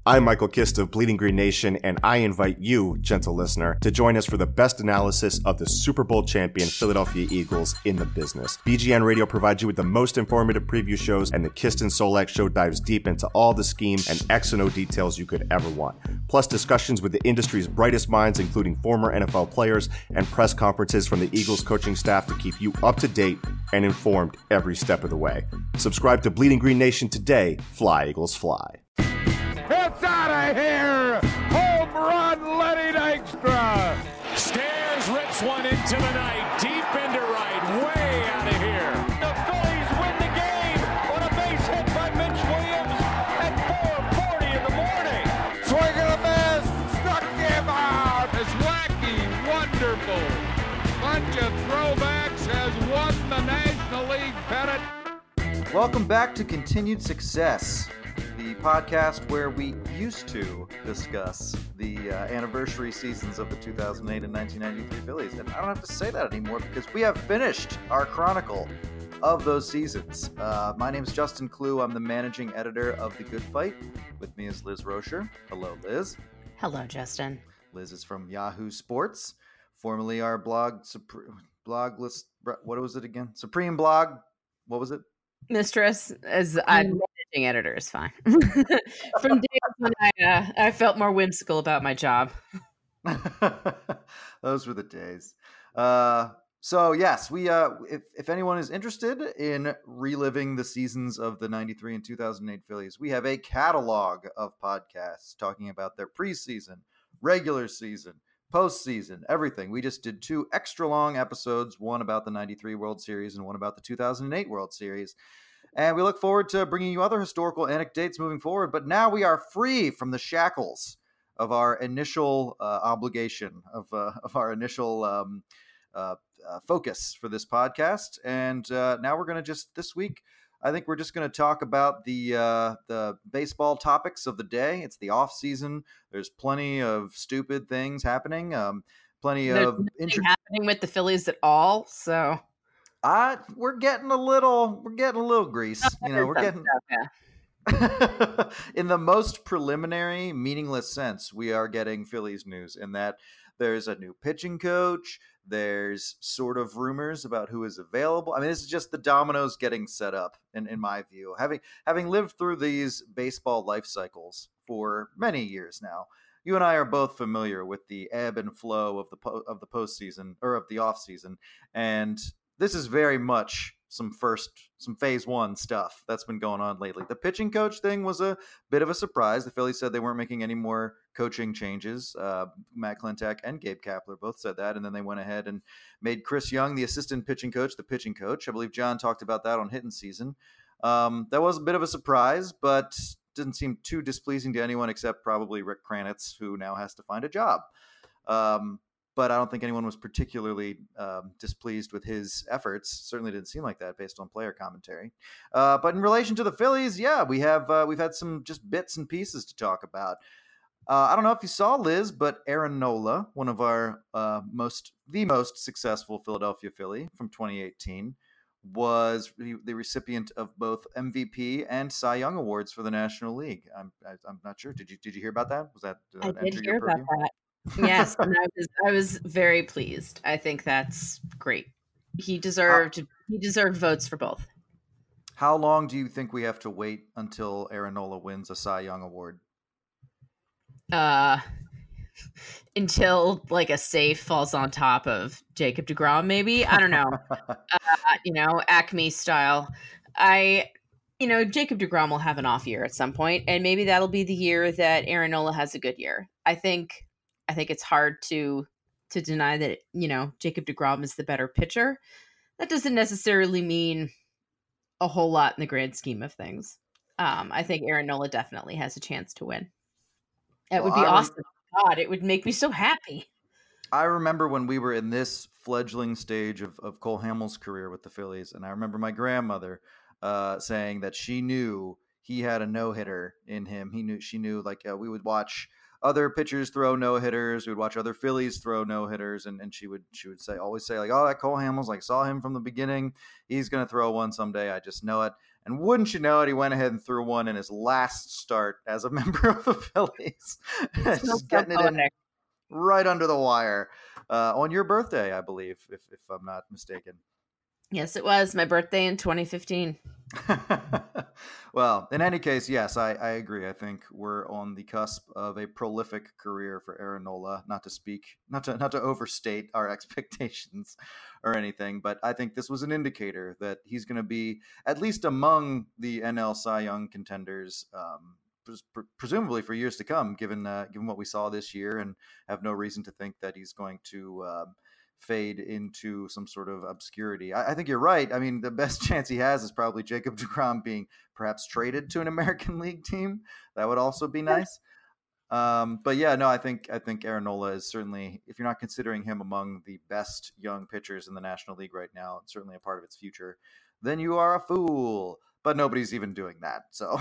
I'm Michael Kist of Bleeding Green Nation, and I invite you, gentle listener, to join us for the best analysis of the Super Bowl champion Philadelphia Eagles in the business. BGN Radio provides you with the most informative preview shows, and the Kist and Solak Show dives deep into all the scheme and X and O details you could ever want. Plus discussions with the industry's brightest minds, including former NFL players, and press conferences from the Eagles coaching staff to keep you up to date and informed every step of the way. Subscribe to Bleeding Green Nation today. Fly, Eagles, fly. It's out of here! Home run, Lenny Dykstra! Stairs rips one into the night, deep into right, way out of here. The Phillies win the game on a base hit by Mitch Williams at 4:40 in the morning. Swing of the miss, struck him out. It's wacky, wonderful. Bunch of throwbacks has won the National League pennant. Welcome back to Continued Success, the podcast where we used to discuss the anniversary seasons of the 2008 and 1993 Phillies. And I don't have to say that anymore because we have finished our chronicle of those seasons. My name is Justin Clue. I'm the managing editor of The Good Fight. With me is Liz Rocher. Hello, Liz. Hello, Justin. Liz is from Yahoo Sports, formerly our blog list. What was it again? Supreme Blog. What was it? Mistress, as I'm managing editor, is fine. From days when I felt more whimsical about my job. Those were the days. So yes, we if anyone is interested in reliving the seasons of the 93 and 2008 Phillies, we have a catalog of podcasts talking about their preseason, regular season, postseason, everything. We just did 2 extra long episodes, one about the 93 World Series and one about the 2008 World Series. And we look forward to bringing you other historical anecdotes moving forward. But now we are free from the shackles of our initial obligation, of our initial focus for this podcast. And now we're going to this week, I think we're just going to talk about the baseball topics of the day. It's the off season. There's plenty of stupid things happening. There's nothing happening with the Phillies at all. So we're getting a little grease. We're getting in the most preliminary, meaningless sense. We are getting Phillies news in that there's a new pitching coach. There's sort of rumors about who is available. I mean, this is just the dominoes getting set up, in my view. Having lived through these baseball life cycles for many years now, you and I are both familiar with the ebb and flow of the postseason or of the off season, and this is very much some phase one stuff that's been going on lately. The pitching coach thing was a bit of a surprise. The Phillies said they weren't making any more coaching changes. Matt Klentak and Gabe Kapler both said that. And then they went ahead and made Chris Young, the assistant pitching coach, the pitching coach. I believe John talked about that on Hittin' Season. That was a bit of a surprise, but didn't seem too displeasing to anyone except probably Rick Kranitz, who now has to find a job. But I don't think anyone was particularly displeased with his efforts. Certainly didn't seem like that based on player commentary. But in relation to the Phillies, yeah, we've had some just bits and pieces to talk about. I don't know if you saw, Liz, but Aaron Nola, one of our the most successful Philadelphia Philly from 2018, was the recipient of both MVP and Cy Young awards for the National League. I'm not sure. Did you hear about that? I did hear about that. Yes, and I was very pleased. I think that's great. He deserved votes for both. How long do you think we have to wait until Aaron Nola wins a Cy Young award? Until like a safe falls on top of Jacob deGrom, maybe. I don't know. Acme style. Jacob deGrom will have an off year at some point, and maybe that'll be the year that Aaron Nola has a good year. I think it's hard to deny that, Jacob deGrom is the better pitcher. That doesn't necessarily mean a whole lot in the grand scheme of things. I think Aaron Nola definitely has a chance to win. It would be awesome. God, it would make me so happy. I remember when we were in this fledgling stage of Cole Hamels' career with the Phillies, and I remember my grandmother saying that she knew he had a no-hitter in him. She knew we would watch other pitchers throw no-hitters. We would watch other Phillies throw no-hitters, and she would always say, oh, that Cole Hamels, saw him from the beginning. He's going to throw one someday. I just know it. And wouldn't you know it, he went ahead and threw one in his last start as a member of the Phillies. Just getting it in right under the wire on your birthday, I believe, if I'm not mistaken. Yes, it was my birthday in 2015. Well, in any case, yes, I agree. I think we're on the cusp of a prolific career for Aaron Nola. Not to overstate our expectations or anything, but I think this was an indicator that he's going to be at least among the NL Cy Young contenders, presumably for years to come. Given what we saw this year, and have no reason to think that he's going to fade into some sort of obscurity. I think you're right. I mean, the best chance he has is probably Jacob deGrom being perhaps traded to an American League team. That would also be nice. But yeah, no, I think Aaron Nola is certainly, if you're not considering him among the best young pitchers in the National League right now, it's certainly a part of its future, then you are a fool. But nobody's even doing that. So,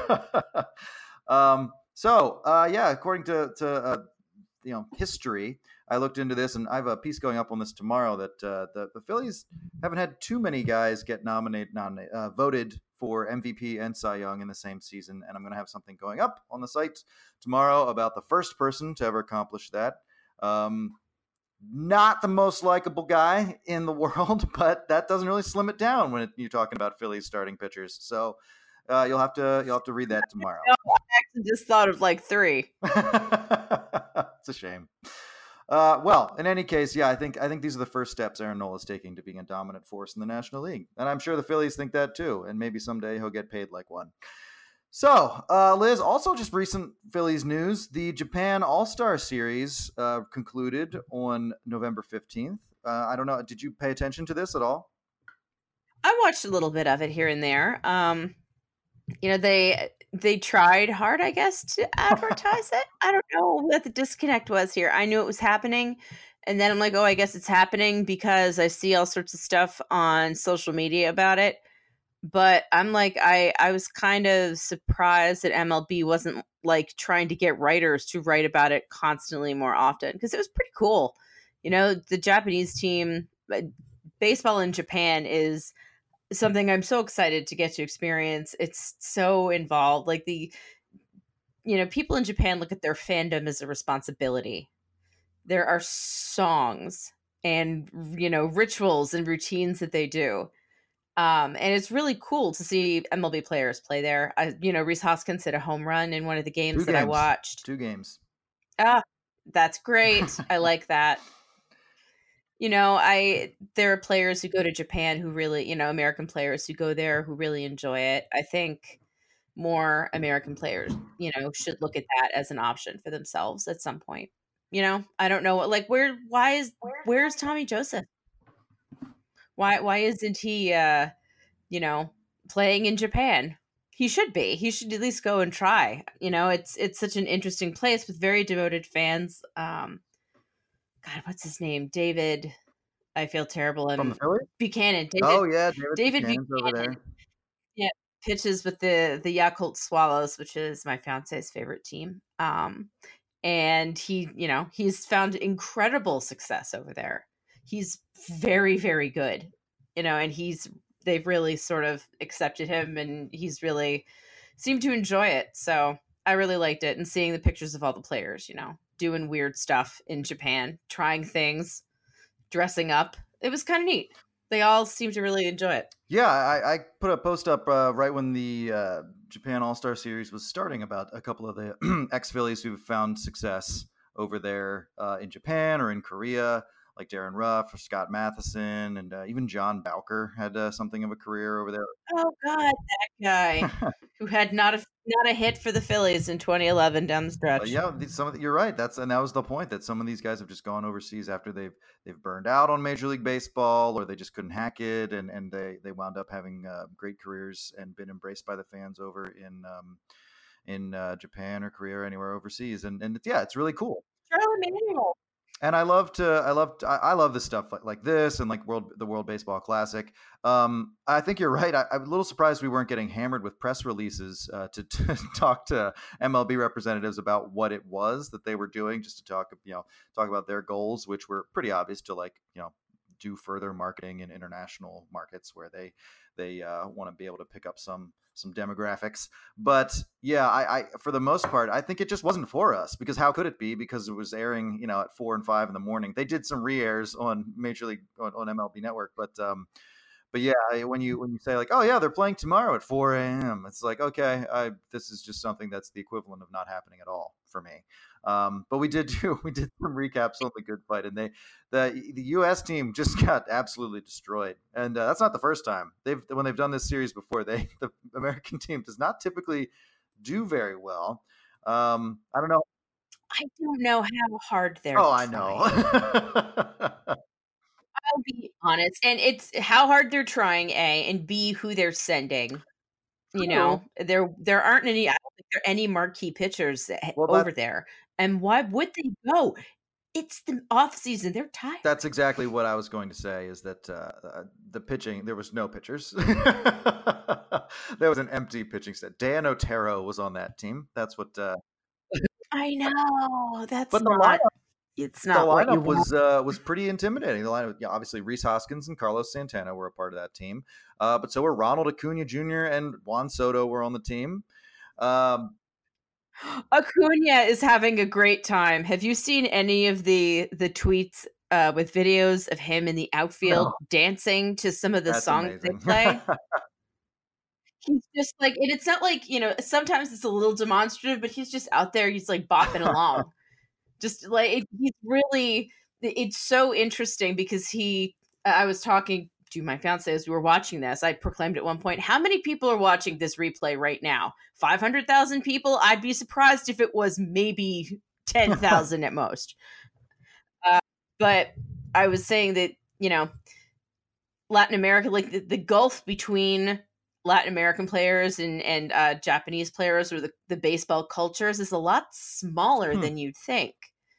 yeah, according to history, I looked into this, and I have a piece going up on this tomorrow that the Phillies haven't had too many guys get voted for MVP and Cy Young in the same season, and I'm going to have something going up on the site tomorrow about the first person to ever accomplish that. Not the most likable guy in the world, but that doesn't really slim it down when you're talking about Phillies starting pitchers. So you'll have to read that tomorrow. I actually just thought of like 3. It's a shame. Well, in any case, yeah, I think these are the first steps Aaron Nola is taking to being a dominant force in the National League. And I'm sure the Phillies think that too. And maybe someday he'll get paid like one. So, Liz, also just recent Phillies news. The Japan All-Star Series concluded on November 15th. I don't know. Did you pay attention to this at all? I watched a little bit of it here and there. They tried hard, I guess, to advertise it. I don't know what the disconnect was here. I knew it was happening, and then I'm like, oh, I guess it's happening because I see all sorts of stuff on social media about it. But I'm like, I was kind of surprised that MLB wasn't like trying to get writers to write about it constantly more often, because it was pretty cool. The Japanese team, baseball in Japan is something I'm so excited to get to experience. It's so involved. Like people in Japan look at their fandom as a responsibility. There are songs and, rituals and routines that they do. And it's really cool to see MLB players play there. Rhys Hoskins hit a home run in one of the games I watched. 2 games. That's great. I like that. There are players who go to Japan who really, American players who go there who really enjoy it. I think more American players, should look at that as an option for themselves at some point. I don't know, like where's Tommy Joseph? Why isn't he, playing in Japan? He should be. He should at least go and try. It's such an interesting place with very devoted fans. God, what's his name? David. I feel terrible. From the Phillies? Buchanan. David Buchanan over there. Yeah, pitches with the Yakult Swallows, which is my fiance's favorite team. And he's found incredible success over there. He's very, very good. And they've really sort of accepted him, and he's really seemed to enjoy it. So I really liked it, and seeing the pictures of all the players, doing weird stuff in Japan, trying things, dressing up. It was kind of neat. They all seem to really enjoy it. Yeah, I put a post up right when the Japan All-Star Series was starting about a couple of the ex-Phillies who've found success over there in Japan or in Korea, like Darren Ruff or Scott Matheson, and even John Bowker had something of a career over there. Oh God, that guy who had not a hit for the Phillies in 2011 down the stretch. You're right. That was the point, that some of these guys have just gone overseas after they've burned out on Major League Baseball, or they just couldn't hack it, and they wound up having great careers and been embraced by the fans over in Japan or Korea or anywhere overseas, and it's really cool. Charlie Manuel. And I love this stuff like this, and like the World Baseball Classic. I think you're right. I'm a little surprised we weren't getting hammered with press releases to talk to MLB representatives about what it was that they were doing, just to talk about their goals, which were pretty obvious, to do further marketing in international markets where they want to be able to pick up some demographics. But yeah, I for the most part, I think it just wasn't for us, because how could it be? Because it was airing, at 4 and 5 in the morning. They did some re-airs on Major League on MLB Network, but yeah, when you say like, oh yeah, they're playing tomorrow at 4 a.m., it's like, okay, this is just something that's the equivalent of not happening at all for me. But we did some recaps on the good fight, and the U.S. team just got absolutely destroyed. And that's not the first time when they've done this series before. The American team does not typically do very well. I don't know. I don't know how hard they're I trying. know. I'll be honest, and it's how hard they're trying, A, and B, who they're sending. There aren't any. I don't think there are any marquee pitchers over there. And why would they go? It's the off season. They're tired. That's exactly what I was going to say. Is that the pitching? There was no pitchers. There was an empty pitching set. Dan Otero was on that team. That's what. I know. That's but not. The lineup, it's not. The lineup was pretty intimidating. The lineup, obviously, Rhys Hoskins and Carlos Santana were a part of that team. But so were Ronald Acuna Jr. and Juan Soto were on the team. Acuna is having a great time. Have you seen any of the tweets with videos of him in the outfield dancing to some of the songs they play? He's just like, and it's not like, sometimes it's a little demonstrative, but he's just out there. He's like bopping along. Just like, it's so interesting because I was talking to my fiance as we were watching this. I proclaimed at one point, how many people are watching this replay right now? 500,000 people? I'd be surprised if it was maybe 10,000 at most. But I was saying that, Latin America, like the gulf between Latin American players and Japanese players, or the baseball cultures, is a lot smaller than you'd think.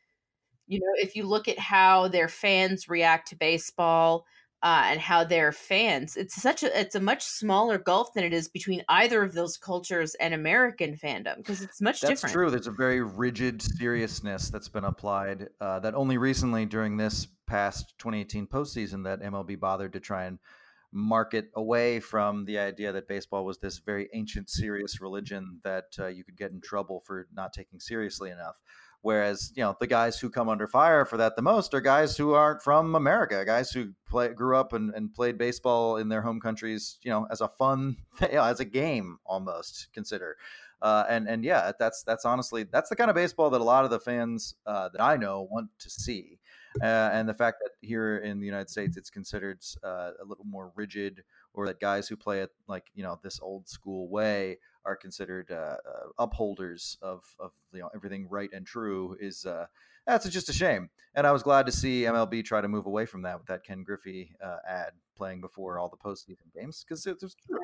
If you look at how their fans react to baseball and how their fans, it's a much smaller gulf than it is between either of those cultures and American fandom, because it's much different. That's true. There's a very rigid seriousness that's been applied that only recently during this past 2018 postseason that MLB bothered to try and market away from the idea that baseball was this very ancient, serious religion that you could get in trouble for not taking seriously enough. Whereas, the guys who come under fire for that the most are guys who aren't from America, guys who grew up and played baseball in their home countries, as a fun, as a game almost consider. And yeah, that's honestly, that's the kind of baseball that a lot of the fans that I know want to see. And the fact that here in the United States, it's considered a little more rigid, or that guys who play it like, this old school way are considered upholders of everything right and true, is that's just a shame. And I was glad to see MLB try to move away from that with that Ken Griffey ad playing before all the postseason games, because it was true.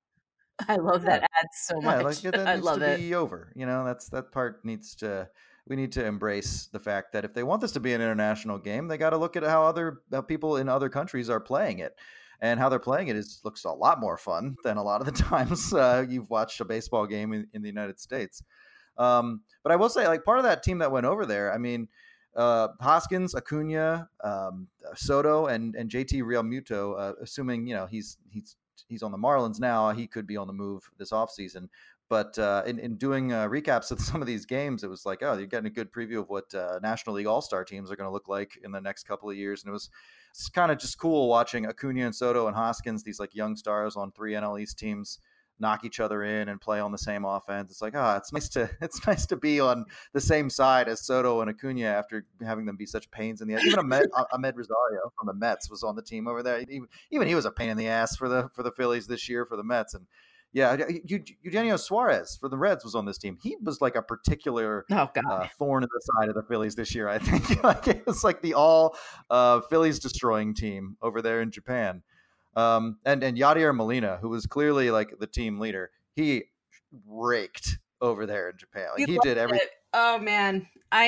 I love that ad so much. That I needs love to it. be over. That part needs to. We need to embrace the fact that if they want this to be an international game, they got to look at how people in other countries are playing it, and how they're playing it looks a lot more fun than a lot of the times you've watched a baseball game in the United States. But I will say, like, part of that team that went over there, I mean, Hoskins, Acuna, Soto, and JT Realmuto, assuming he's on the Marlins now, he could be on the move this offseason. But in doing recaps of some of these games, it was like, oh, you're getting a good preview of what National League All-Star teams are going to look like in the next couple of years. And it's kind of just cool watching Acuna and Soto and Hoskins, these like young stars on 3 NL East teams, knock each other in and play on the same offense. It's like, it's nice to be on the same side as Soto and Acuna after having them be such pains in the ass. Even Ahmed Rosario from the Mets was on the team over there. Even he was a pain in the ass for the Phillies this year for the Mets. And yeah, Eugenio Suarez for the Reds was on this team. He was like a particular thorn in the side of the Phillies this year, I think. Like, it was like the all Phillies destroying team over there in Japan. And Yadier Molina, who was clearly like the team leader, he raked over there in Japan. Like, he did everything. Oh man,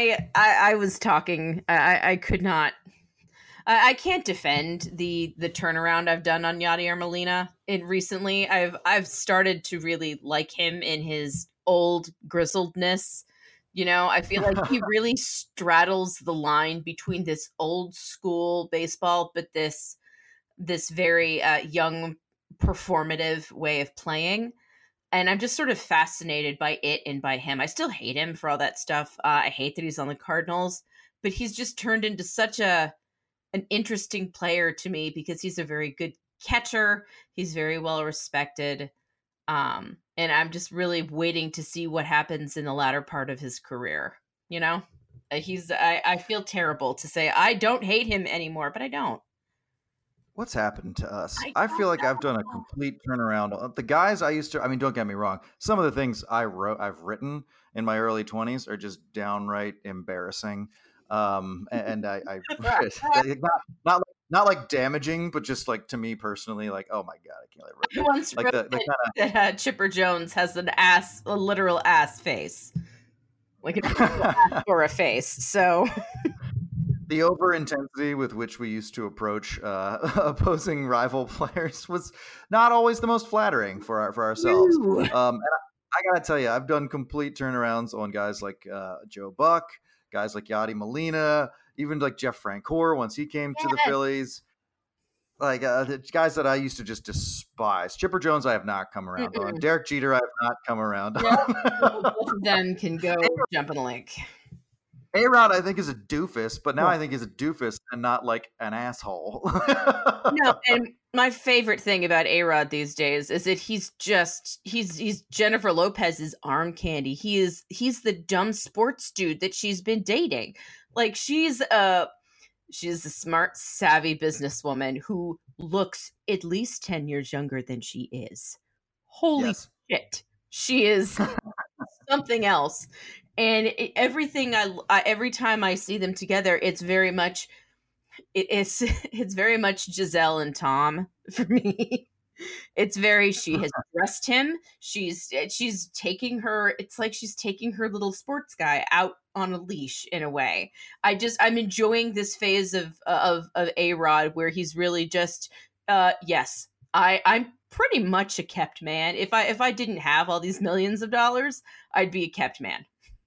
I was talking. I could not. I can't defend the turnaround I've done on Yadier Molina recently. I've started to really like him in his old grizzledness You know, I feel like he really straddles the line between this old school baseball, but this very young performative way of playing. And I'm just sort of fascinated by it and by him. I still hate him for all that stuff. I hate that he's on the Cardinals, but he's just turned into such an interesting player to me because he's a very good catcher. He's very well respected. And I'm just really waiting to see what happens in the latter part of his career. You know, I feel terrible to say I don't hate him anymore, but I don't. What's happened to us? I feel like I've done a complete turnaround. The guys I used to, I mean, don't get me wrong. Some of the things I've written in my early 20s are just downright embarrassing. And I not like damaging, but just like to me personally, like, oh my God, I can't let it. I once like wrote that Chipper Jones has a literal ass face, like an ass or a face. So the over intensity with which we used to approach opposing rival players was not always the most flattering for ourselves. And I gotta tell you, I've done complete turnarounds on guys like Joe Buck, guys like Yadi Molina, even like Jeff Francoeur once he came to the Phillies. Like the guys that I used to just despise. Chipper Jones, I have not come around on. Derek Jeter, I have not come around on. Both of them can go jump in the lake. A-Rod, I think, is a doofus, but now I think he's a doofus and not like an asshole. No, and my favorite thing about A-Rod these days is that he's Jennifer Lopez's arm candy. He's the dumb sports dude that she's been dating. Like she's a smart, savvy businesswoman who looks at least 10 years younger than she is. Holy shit. She is something else. And everything every time I see them together, it's very much Giselle and Tom for me. It's very, she has dressed him. She's taking her, it's like she's taking her little sports guy out on a leash in a way. I'm enjoying this phase of A-Rod where he's really just, yes, I'm pretty much a kept man. If I didn't have all these millions of dollars, I'd be a kept man.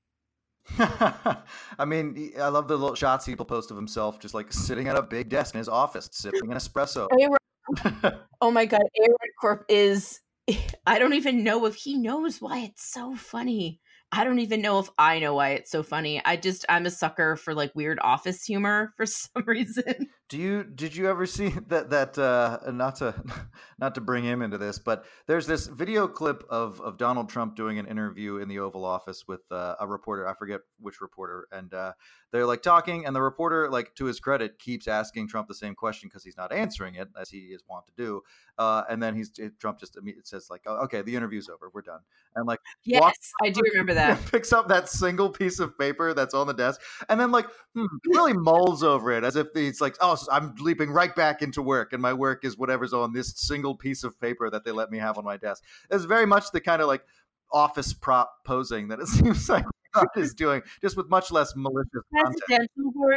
I mean, I love the little shots people post of himself just like sitting at a big desk in his office, sipping an espresso. Oh my God, A-Rod Corp is, I don't even know if he knows why it's so funny. I don't even know if I know why it's so funny. I'm a sucker for like weird office humor for some reason. Did you ever see that not to bring him into this, but there's this video clip of Donald Trump doing an interview in the Oval Office with a reporter. I forget which reporter. And they're like talking, and the reporter, like to his credit, keeps asking Trump the same question because he's not answering it as he is wont to do. And then Trump just says like, oh, okay, the interview's over. We're done. And like, yes, I do remember that. Picks up that single piece of paper that's on the desk and then like really mulls over it as if it's like, oh, I'm leaping right back into work and my work is whatever's on this single piece of paper that they let me have on my desk. It's very much the kind of like office prop posing that it seems like God is doing, just with much less malicious content.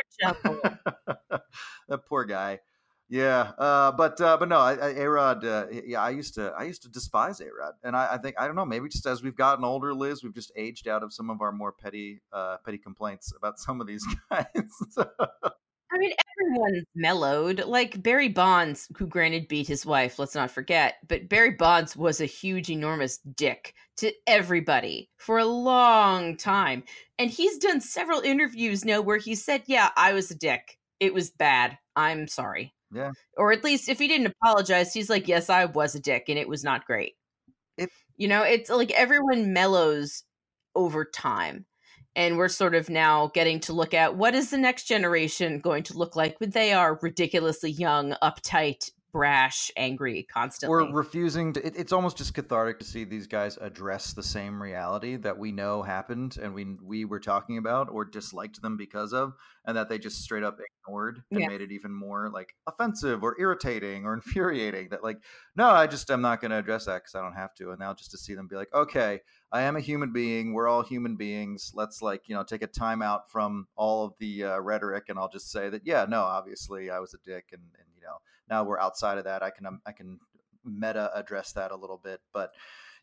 That poor guy. Yeah, but no, A-Rod. I used to despise A-Rod, and I think, I don't know, maybe just as we've gotten older, Liz, we've just aged out of some of our more petty complaints about some of these guys. I mean, everyone's mellowed. Like Barry Bonds, who granted beat his wife, let's not forget, but Barry Bonds was a huge, enormous dick to everybody for a long time, and he's done several interviews now where he said, "Yeah, I was a dick. It was bad. I'm sorry." Yeah. Or at least if he didn't apologize, he's like, yes, I was a dick and it was not great. It's like everyone mellows over time. And we're sort of now getting to look at what is the next generation going to look like when they are ridiculously young, uptight, brash, angry constantly. Or refusing to, it's almost just cathartic to see these guys address the same reality that we know happened and we were talking about or disliked them because of, and that they just straight up ignored and made it even more like offensive or irritating or infuriating. That like, no, I'm not going to address that because I don't have to. And now just to see them be like, okay, I am a human being. We're all human beings. Let's take a time out from all of the rhetoric. And I'll just say that, yeah, no, obviously I was a dick and now we're outside of that. I can meta address that a little bit, but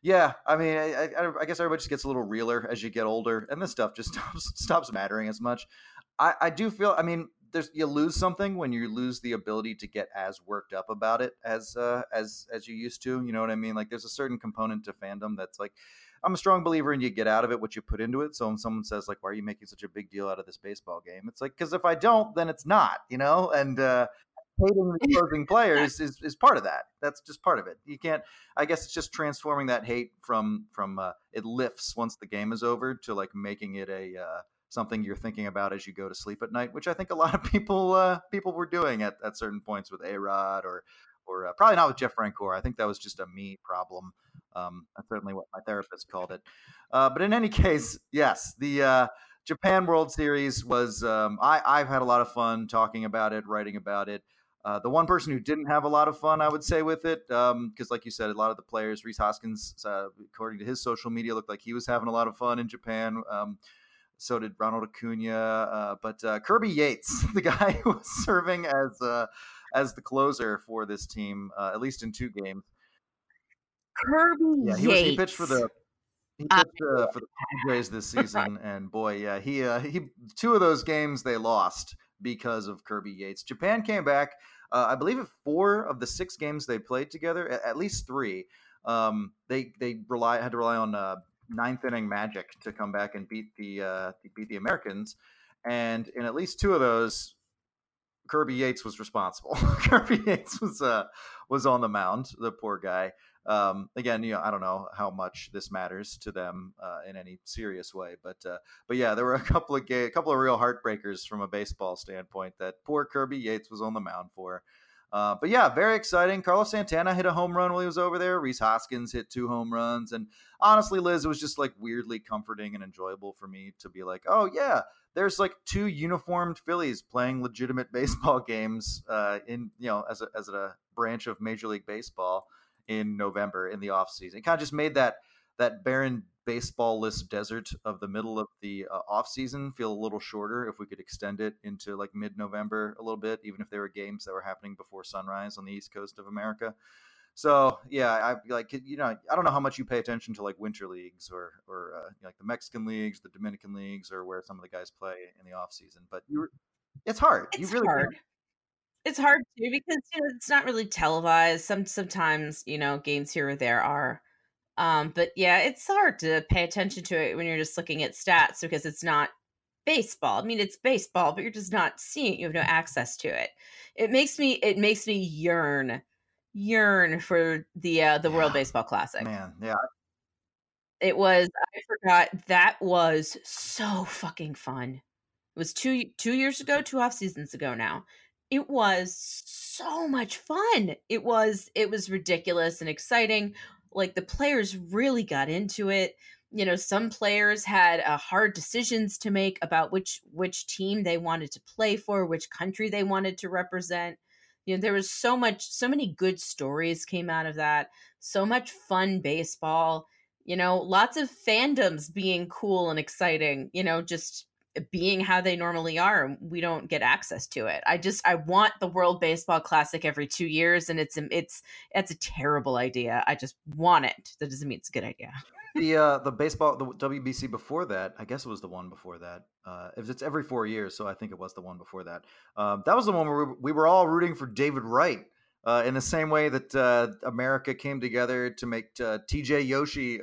Yeah, I mean, I guess everybody just gets a little realer as you get older, and this stuff just stops mattering as much. I do feel, I mean, you lose something when you lose the ability to get as worked up about it as you used to. You know what I mean? Like, there's a certain component to fandom that's like, I'm a strong believer in you get out of it what you put into it. So when someone says like, "Why are you making such a big deal out of this baseball game?" It's like, because if I don't, then it's not, you know. And hating the opposing players is part of that. That's just part of it. You can't. I guess it's just transforming that hate from it lifts once the game is over to like making it a something you're thinking about as you go to sleep at night, which I think a lot of people were doing at certain points with A-Rod or probably not with Jeff Francoeur. I think that was just a me problem. That's certainly what my therapist called it. But in any case, yes, the Japan World Series was. I've had a lot of fun talking about it, writing about it. The one person who didn't have a lot of fun, I would say, with it, because like you said, a lot of the players, Rhys Hoskins, according to his social media, looked like he was having a lot of fun in Japan. So did Ronald Acuna, but Kirby Yates, the guy who was serving as the closer for this team, at least in 2 games. Kirby Yates. He pitched for the Padres this season, and boy, yeah, he 2 of those games they lost because of Kirby Yates. Japan came back, I believe, at 4 of the 6 games they played together, at least 3. They had to rely on 9th inning magic to come back and beat the Americans, and in at least 2 of those, Kirby Yates was responsible. Kirby Yates was on the mound. The poor guy. Again, you know, I don't know how much this matters to them in any serious way, but yeah, there were a couple of real heartbreakers from a baseball standpoint that poor Kirby Yates was on the mound for. But yeah, very exciting. Carlos Santana hit a home run while he was over there. Rhys Hoskins hit 2 home runs, and honestly, Liz, it was just like weirdly comforting and enjoyable for me to be like, oh yeah, there's like 2 uniformed Phillies playing legitimate baseball games in, you know, as a branch of Major League Baseball in November in the off season. It kind of just made that barren baseball-less desert of the middle of the off season feel a little shorter if we could extend it into like mid-November a little bit, even if there were games that were happening before sunrise on the East Coast of America. So yeah, I like, you know, I don't know how much you pay attention to like winter leagues or like the Mexican leagues, the Dominican leagues, or where some of the guys play in the off season, but it's hard. It's hard. It's hard too because, you know, it's not really televised. Sometimes, you know, games here or there are. But yeah, it's hard to pay attention to it when you're just looking at stats because it's not baseball. I mean, it's baseball, but you're just not seeing it. You have no access to it. It makes me yearn for the World Baseball Classic. Man, yeah. It was, I forgot, that was so fucking fun. It was 2 years ago, 2 off seasons ago now. It was so much fun. It was ridiculous and exciting. Like, the players really got into it. You know, some players had hard decisions to make about which team they wanted to play for, which country they wanted to represent. You know, there was so many good stories came out of that. So much fun baseball. You know, lots of fandoms being cool and exciting. You know, just being how they normally are. We don't get access to it. I want the World Baseball Classic every 2 years, and it's a terrible idea. I just want it. That doesn't mean it's a good idea. The baseball, the WBC before that, I guess it was the one before that. If it's every 4 years, so I think it was the one before that. That was the one where we were all rooting for David Wright. In the same way that America came together to make TJ Yoshi.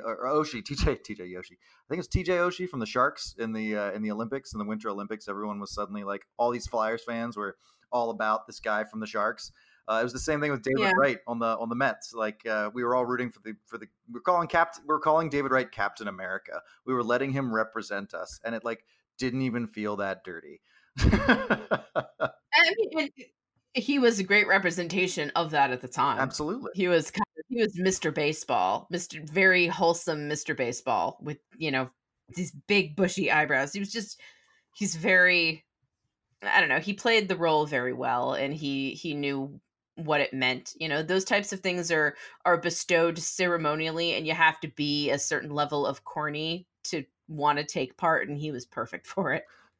I think it's TJ Oshie from the Sharks in the Olympics, in the Winter Olympics. Everyone was suddenly like, all these Flyers fans were all about this guy from the Sharks. It was the same thing with David Wright on the Mets. Like, we were all rooting for the we're calling David Wright Captain America. We were letting him represent us, and it like didn't even feel that dirty. I mean, he was a great representation of that at the time. Absolutely. He was Mr. Baseball, very wholesome Mr. Baseball with, you know, these big bushy eyebrows. He's very, I don't know, he played the role very well, and he knew what it meant. You know, those types of things are bestowed ceremonially, and you have to be a certain level of corny to want to take part, and he was perfect for it.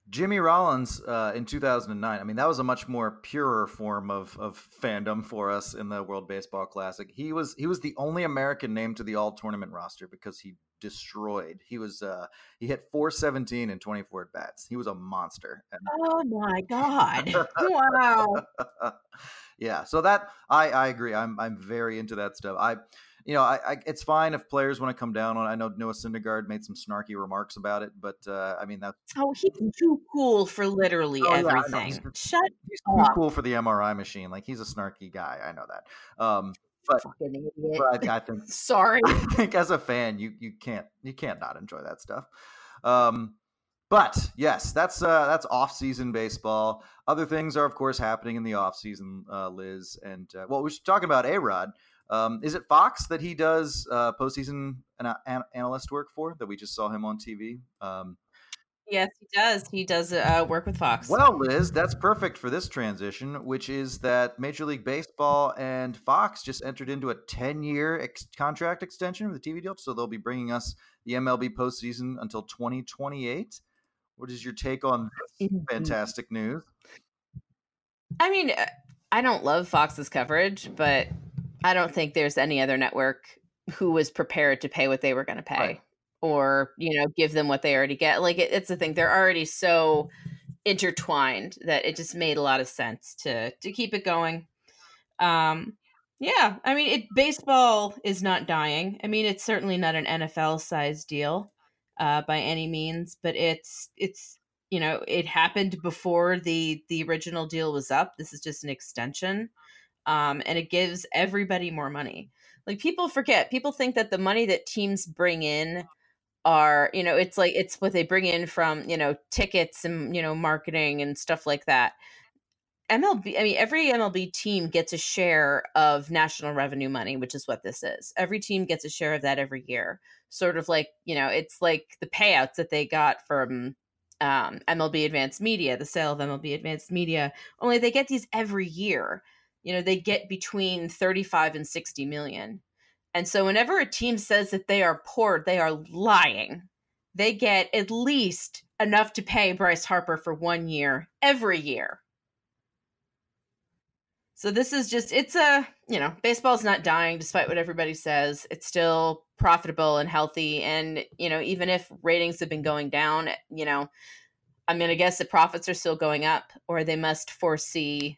Jimmy Rollins in 2009. I mean, that was a much more purer form of fandom for us in the World Baseball Classic. He was the only American named to the All Tournament roster because he destroyed. He hit 417 in 24 at bats. He was a monster. Oh my God! Wow. Yeah, so that I agree. I'm very into that stuff. I it's fine if players want to come down on it. I know Noah Syndergaard made some snarky remarks about it, but I mean that's he's too cool for literally everything. Shut he's up. too cool for the MRI machine. Like he's a snarky guy. I know that. But fucking idiot. But I think sorry. I think as a fan, you can't not enjoy that stuff. But yes, that's off-season baseball. Other things are, of course, happening in the off-season, Liz. And we were talking about A-Rod. Is it Fox that he does postseason analyst work for? That we just saw him on TV. Yes, he does. He does work with Fox. Well, Liz, that's perfect for this transition, which is that Major League Baseball and Fox just entered into a 10-year contract extension for the TV deal. So they'll be bringing us the MLB postseason until 2028. What is your take on this fantastic news? I mean, I don't love Fox's coverage, but I don't think there's any other network who was prepared to pay what they were going to pay. Right. Or, give them what they already get. Like, it's the thing. They're already so intertwined that it just made a lot of sense to keep it going. Yeah, I mean, baseball is not dying. I mean, it's certainly not an NFL-sized deal by any means, but it's it happened before the original deal was up. This is just an extension, and it gives everybody more money. Like, people forget. People think that the money that teams bring in are, it's what they bring in from, tickets and, marketing and stuff like that. MLB, I mean, every MLB team gets a share of national revenue money, which is what this is. Every team gets a share of that every year. Sort of like, it's like the payouts that they got from MLB Advanced Media, the sale of MLB Advanced Media, only they get these every year. They get between 35 and 60 million. And so whenever a team says that they are poor, they are lying. They get at least enough to pay Bryce Harper for 1 year, every year. So this is just, baseball's not dying despite what everybody says. It's still profitable and healthy. And, even if ratings have been going down, I'm going to guess that profits are still going up, or they must foresee,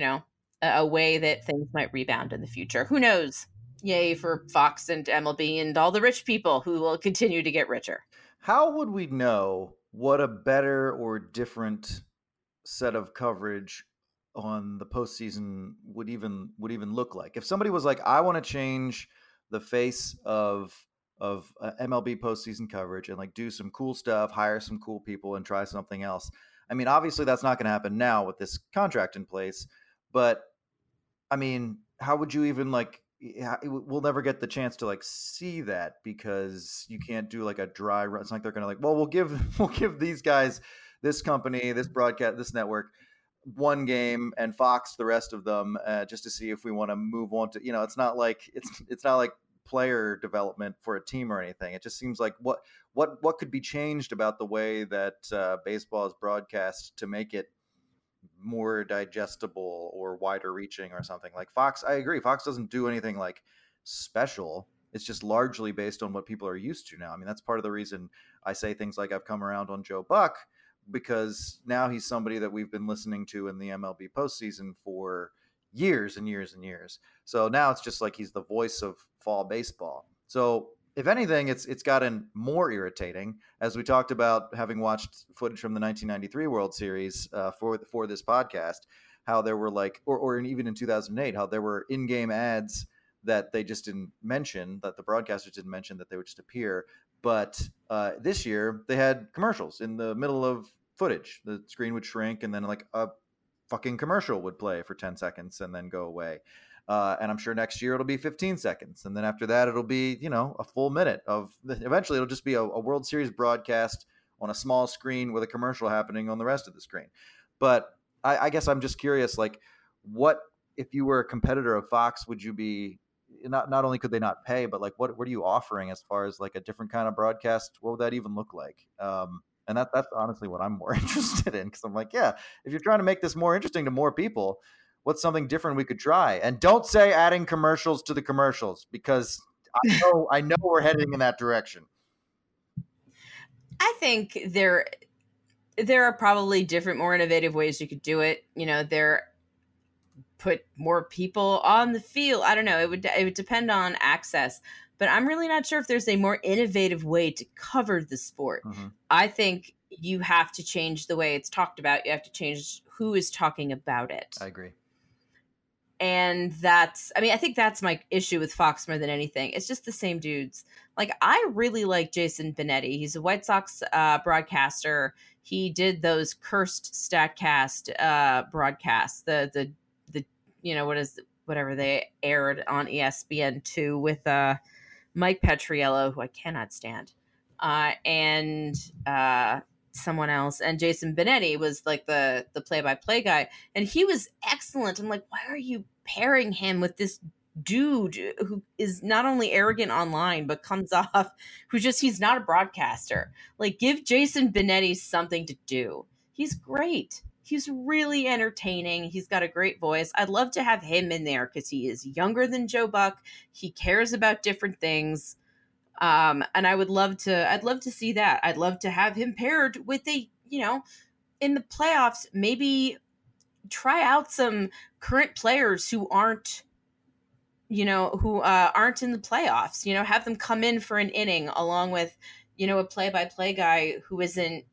a way that things might rebound in the future. Who knows? Yay for Fox and MLB and all the rich people who will continue to get richer. How would we know what a better or different set of coverage on the postseason would even look like? If somebody was like, I want to change the face of MLB postseason coverage and like do some cool stuff, hire some cool people and try something else. I mean, obviously that's not going to happen now with this contract in place, but I mean, how would you even we'll never get the chance to see that because you can't do like a dry run. It's like they're going to we'll give these guys, this company, this broadcast, this network, one game and Fox the rest of them just to see if we want to move on to, it's not like player development for a team or anything. It just seems like what could be changed about the way that baseball is broadcast to make it more digestible or wider reaching or something. Like Fox, I agree. Fox doesn't do anything like special. It's just largely based on what people are used to now. I mean, that's part of the reason I say things like I've come around on Joe Buck, because now he's somebody that we've been listening to in the MLB postseason for years and years and years. So now it's just like he's the voice of fall baseball. So if anything, it's gotten more irritating, as we talked about having watched footage from the 1993 World Series for this podcast, how there were or even in 2008, how there were in-game ads that they just didn't mention, that the broadcasters didn't mention, that they would just appear. But this year they had commercials in the middle of footage. The screen would shrink and then like a fucking commercial would play for 10 seconds and then go away. And I'm sure next year it'll be 15 seconds. And then after that, it'll be, a full minute eventually it'll just be a World Series broadcast on a small screen with a commercial happening on the rest of the screen. But I guess I'm just curious, what, if you were a competitor of Fox, would you be, not only could they not pay, but what are you offering as far as a different kind of broadcast? What would that even look like? And that's honestly what I'm more interested in, because I'm like, yeah, if you're trying to make this more interesting to more people, what's something different we could try? And don't say adding commercials to the commercials, because I know we're heading in that direction. I think there are probably different, more innovative ways you could do it. Put more people on the field. I don't know. It would depend on access, but I'm really not sure if there's a more innovative way to cover the sport. Mm-hmm. I think you have to change the way it's talked about. You have to change who is talking about it. I agree. And I think that's my issue with Fox more than anything. It's just the same dudes. Like, I really like Jason Benetti. He's a White Sox broadcaster. He did those cursed StatCast broadcasts, the whatever they aired on ESPN2 with Mike Petriello, who I cannot stand, and someone else. And Jason Benetti was like the play-by-play guy, and he was excellent. I'm like, why are you pairing him with this dude who is not only arrogant online but comes off he's not a broadcaster? Like, give Jason Benetti something to do. He's great. He's really entertaining. He's got a great voice. I'd love to have him in there because he is younger than Joe Buck. He cares about different things. And I'd love to see that. I'd love to have him paired with in the playoffs, maybe try out some current players who aren't in the playoffs, have them come in for an inning along with, a play-by-play guy who isn't,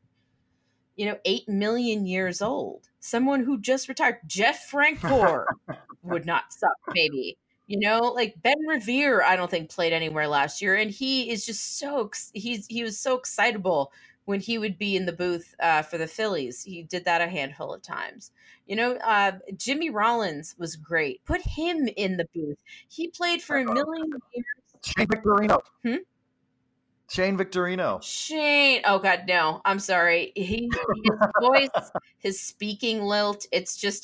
8 million years old. Someone who just retired. Jeff Francoeur would not suck, maybe. Like Ben Revere, I don't think played anywhere last year, and he is just he was so excitable when he would be in the booth for the Phillies. He did that a handful of times. Jimmy Rollins was great. Put him in the booth. He played for a million years. Shane Victorino. Shane Victorino. Oh God, no! I'm sorry. His voice, his speaking lilt. It's just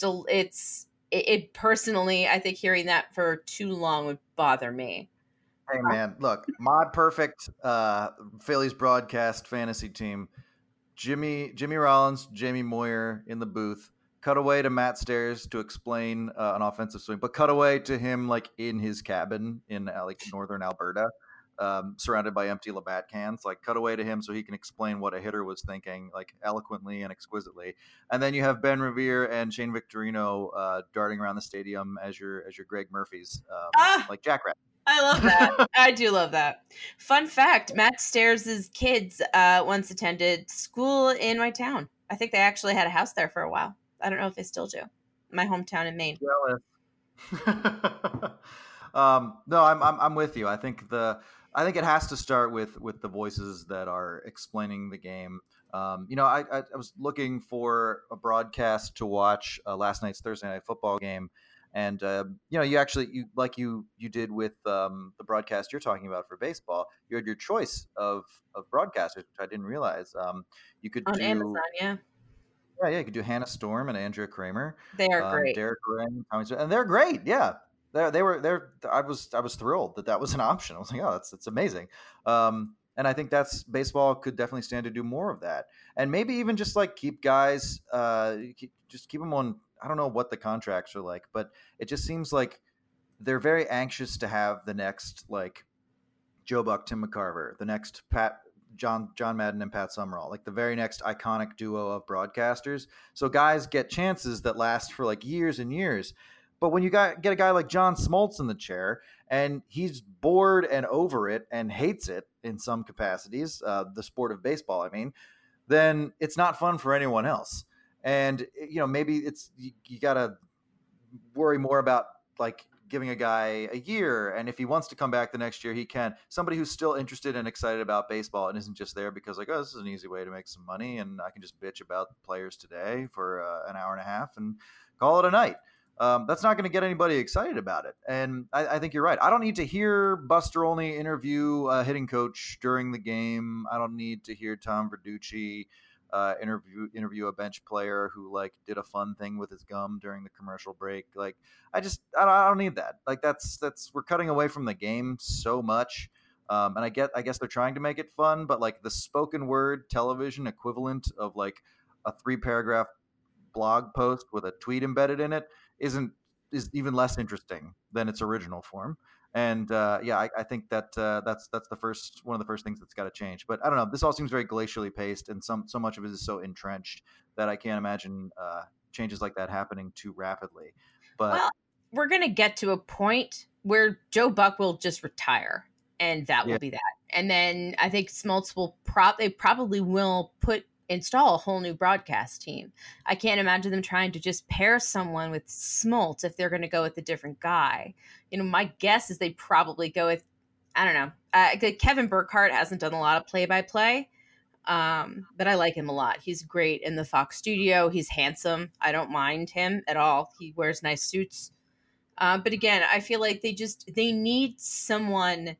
it personally. I think hearing that for too long would bother me. Hey man, look, my perfect Phillies broadcast fantasy team: Jimmy Rollins, Jamie Moyer in the booth. Cut away to Matt Stairs to explain an offensive swing, but cut away to him like in his cabin in like northern Alberta. Surrounded by empty Labatt cans, like cut away to him so he can explain what a hitter was thinking, like eloquently and exquisitely. And then you have Ben Revere and Shane Victorino darting around the stadium as your Greg Murphys, like Jackrabbit. I love that. I do love that. Fun fact: Matt Stairs' kids once attended school in my town. I think they actually had a house there for a while. I don't know if they still do. My hometown in Maine. No, I'm with you. I think it has to start with the voices that are explaining the game. I was looking for a broadcast to watch last night's Thursday Night Football game, and you did with the broadcast you're talking about for baseball. You had your choice of broadcasters, which I didn't realize. You could on do Amazon, yeah. Yeah, you could do Hannah Storm and Andrea Kramer. They are great. Derek Wren, and they're great. Yeah. They were. I was thrilled that was an option. I was like, oh, that's amazing. And I think baseball could definitely stand to do more of that, and maybe even just like keep guys, keep them on. I don't know what the contracts are like, but it just seems like they're very anxious to have the next like Joe Buck, Tim McCarver, the next John Madden and Pat Summerall, like the very next iconic duo of broadcasters. So guys get chances that last for like years and years. But when you get a guy like John Smoltz in the chair and he's bored and over it and hates it in some capacities, the sport of baseball, I mean, then it's not fun for anyone else. And, maybe you got to worry more about like giving a guy a year. And if he wants to come back the next year, he can. Somebody who's still interested and excited about baseball and isn't just there because like, oh, this is an easy way to make some money and I can just bitch about players today for an hour and a half and call it a night. That's not going to get anybody excited about it. And I think you're right. I don't need to hear Buster Olney interview a hitting coach during the game. I don't need to hear Tom Verducci interview a bench player who like did a fun thing with his gum during the commercial break. Like I don't need that. Like that's we're cutting away from the game so much. And I guess they're trying to make it fun, but like the spoken word television equivalent of like a 3-paragraph blog post with a tweet embedded in it is even less interesting than its original form. And I think that that's one of the first things that's got to change. But I don't know. This all seems very glacially paced, and so much of it is so entrenched that I can't imagine changes like that happening too rapidly. But well, we're gonna get to a point where Joe Buck will just retire, and that will be that. And then I think Smoltz will probably will install a whole new broadcast team. I can't imagine them trying to just pair someone with Smoltz if they're going to go with a different guy. My guess is they probably go with, I don't know. Kevin Burkhardt hasn't done a lot of play-by-play, but I like him a lot. He's great in the Fox studio. He's handsome. I don't mind him at all. He wears nice suits. But again, I feel like they need someone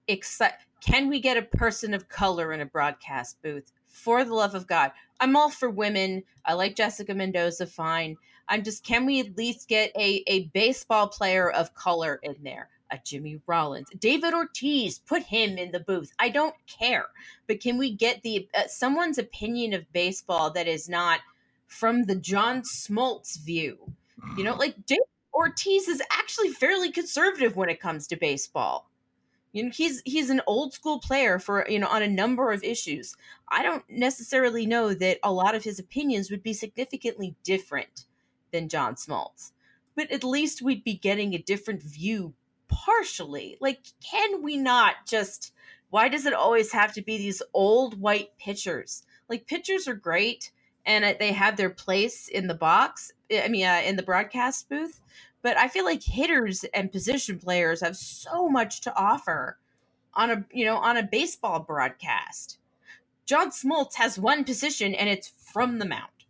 Can we get a person of color in a broadcast booth? For the love of God. I'm all for women. I like Jessica Mendoza fine. Can we at least get a baseball player of color in there? A Jimmy Rollins, David Ortiz, put him in the booth. I don't care. But can we get someone's opinion of baseball that is not from the John Smoltz view? Like David Ortiz is actually fairly conservative when it comes to baseball. He's an old school player for, on a number of issues. I don't necessarily know that a lot of his opinions would be significantly different than John Smoltz, but at least we'd be getting a different view partially. Like, can we not why does it always have to be these old white pitchers? Like, pitchers are great and they have their place in the box. in the broadcast booth. But I feel like hitters and position players have so much to offer on a baseball broadcast. John Smoltz has one position, and it's from the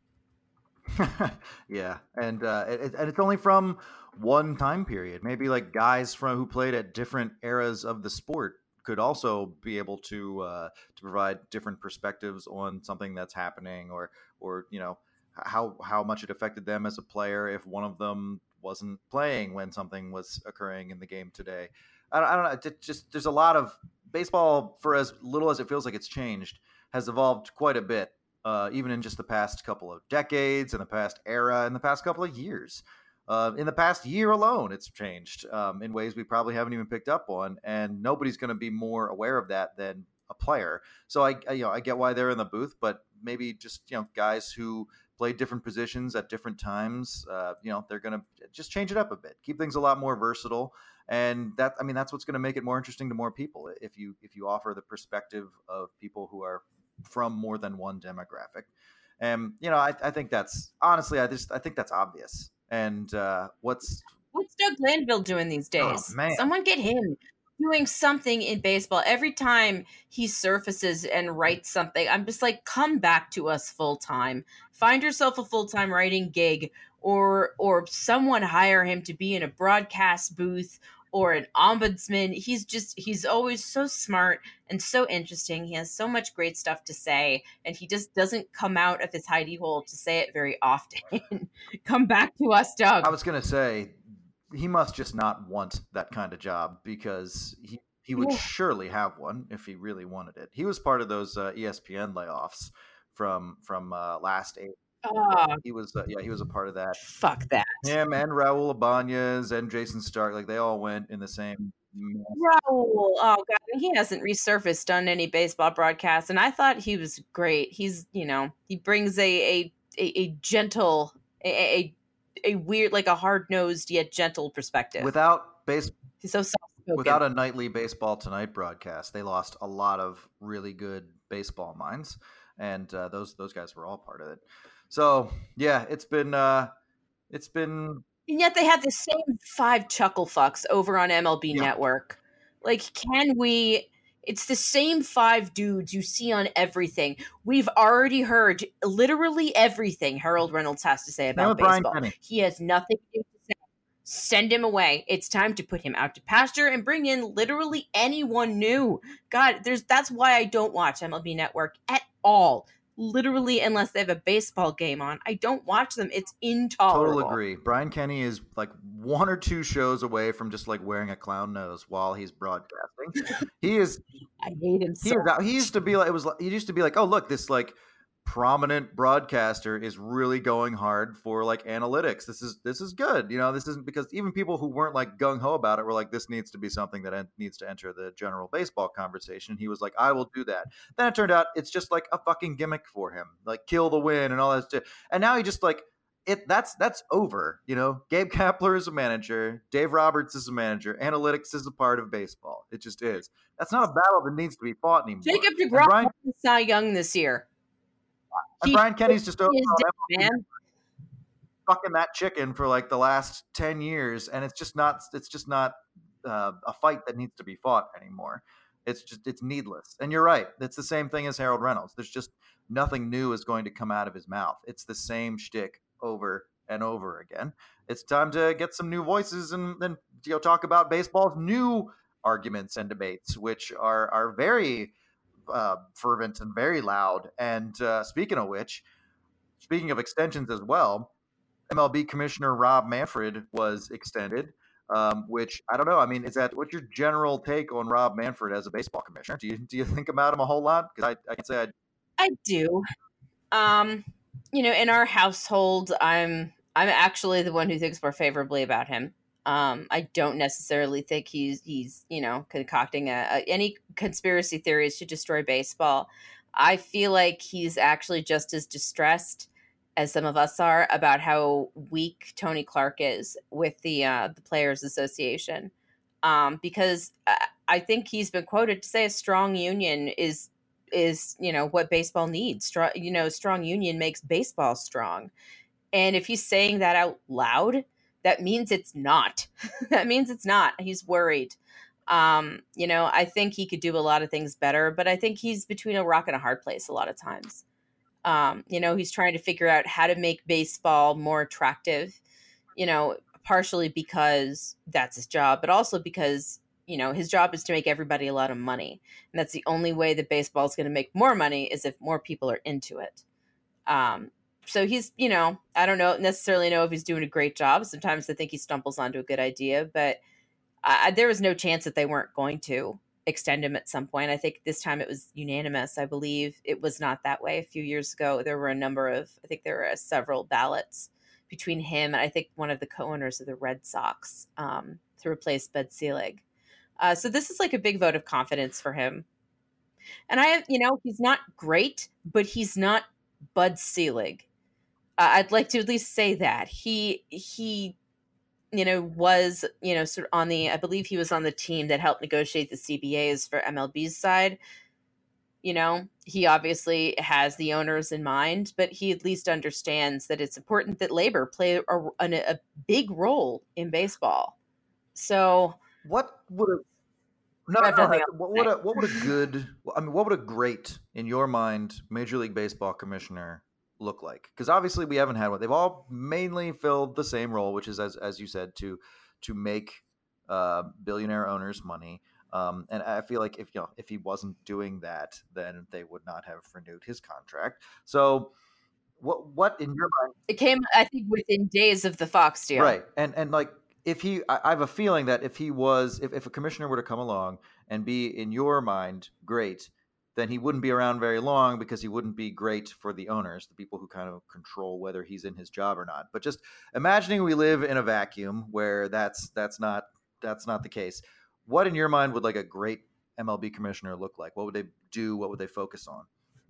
mound. Yeah, and it's only from one time period. Maybe like guys who played at different eras of the sport could also be able to provide different perspectives on something that's happening, or how much it affected them as a player if one of them wasn't playing when something was occurring in the game today. I don't know. There's a lot of baseball, for as little as it feels like it's changed, has evolved quite a bit, even in just the past couple of decades, in the past era, in the past couple of years. In the past year alone, it's changed in ways we probably haven't even picked up on, and nobody's going to be more aware of that than a player. So I get why they're in the booth, but maybe just guys who play different positions at different times. They're going to just change it up a bit, keep things a lot more versatile. And that's what's going to make it more interesting to more people. If you offer the perspective of people who are from more than one demographic. And, I think that's honestly, I think that's obvious. And what's Doug Glanville doing these days? Oh, man. Someone get him doing something in baseball. Every time he surfaces and writes something, I'm just like, come back to us full time. Find yourself a full-time writing gig, or someone hire him to be in a broadcast booth or an ombudsman. He's always so smart and so interesting. He has so much great stuff to say, and he just doesn't come out of his hidey hole to say it very often. Come back to us, Doug. I was going to say, he must just not want that kind of job, because he would surely have one if he really wanted it. He was part of those ESPN layoffs from last April. He was a part of that. Fuck that. Him and Raul Ibanez and Jason Stark, like they all went in the same mess. Raul, oh god, he hasn't resurfaced on any baseball broadcast, and I thought he was great. He's he brings a gentle, a weird, like a hard-nosed yet gentle perspective. He's so soft-spoken. Without a nightly Baseball Tonight broadcast, they lost a lot of really good baseball minds, and those guys were all part of it. So yeah, it's been. And yet they have the same 5 chuckle fucks over on MLB Network. Like, can we? It's the same 5 dudes you see on everything. We've already heard literally everything Harold Reynolds has to say about baseball. He has nothing new to say. Send him away. It's time to put him out to pasture and bring in literally anyone new. God, that's why I don't watch MLB Network at all. literally, unless they have a baseball game on, I don't watch them. It's intolerable. Total agree. Brian Kenny is like 1 or 2 shows away from just like wearing a clown nose while he's broadcasting. He is. I hate him so much. He used to be like he used to be like, oh look, this like prominent broadcaster is really going hard for like analytics. This is good. This isn't, because even people who weren't like gung ho about it were like, this needs to be something that needs to enter the general baseball conversation. He was like, I will do that. Then it turned out it's just like a fucking gimmick for him, like kill the win and all that stuff. And now he just like that's over. Gabe Kapler is a manager, Dave Roberts is a manager, analytics is a part of baseball. It just is. That's not a battle that needs to be fought anymore. Jacob DeGrom won Cy Young this year. And Brian Kenny's just over man. fucking that chicken for like the last 10 years, and it's just not a fight that needs to be fought anymore. It's needless. And you're right. It's the same thing as Harold Reynolds. There's just nothing new is going to come out of his mouth. It's the same shtick over and over again. It's time to get some new voices and then talk about baseball's new arguments and debates, which are very fervent and very loud. And speaking of extensions as well, MLB Commissioner Rob Manfred was extended, which I don't know. I mean, what's your general take on Rob Manfred as a baseball commissioner? Do you think about him a whole lot? Because I can say I do. In our household, I'm actually the one who thinks more favorably about him. I don't necessarily think he's concocting any conspiracy theories to destroy baseball. I feel like he's actually just as distressed as some of us are about how weak Tony Clark is with the Players Association, because I think he's been quoted to say a strong union is what baseball needs. Strong union makes baseball strong, and if he's saying that out loud, that means it's not. That means it's not. He's worried. I think he could do a lot of things better, but I think he's between a rock and a hard place a lot of times. He's trying to figure out how to make baseball more attractive, partially because that's his job, but also because, his job is to make everybody a lot of money. And that's the only way that baseball is going to make more money is if more people are into it. So he's, I don't necessarily know if he's doing a great job. Sometimes I think he stumbles onto a good idea, but there was no chance that they weren't going to extend him at some point. I think this time it was unanimous. I believe it was not that way a few years ago. There were several ballots between him and I think one of the co-owners of the Red Sox to replace Bud Selig. So this is like a big vote of confidence for him. And he's not great, but he's not Bud Selig. I'd like to at least say that he was, sort of on I believe he was on the team that helped negotiate the CBAs for MLB's side. He obviously has the owners in mind, but he at least understands that it's important that labor play a big role in baseball. So what would a great, in your mind, Major League Baseball commissioner look like? Because obviously we haven't had one. They've all mainly filled the same role, which is, as you said, to make billionaire owners money. And I feel like if he wasn't doing that, then they would not have renewed his contract. So what in your mind? It came, I think, within days of the Fox deal, right? And like I have a feeling that if a commissioner were to come along and be, in your mind, great, then he wouldn't be around very long because he wouldn't be great for the owners, the people who kind of control whether he's in his job or not. But just imagining we live in a vacuum where that's not the case. What in your mind would like a great MLB commissioner look like? What would they do? What would they focus on?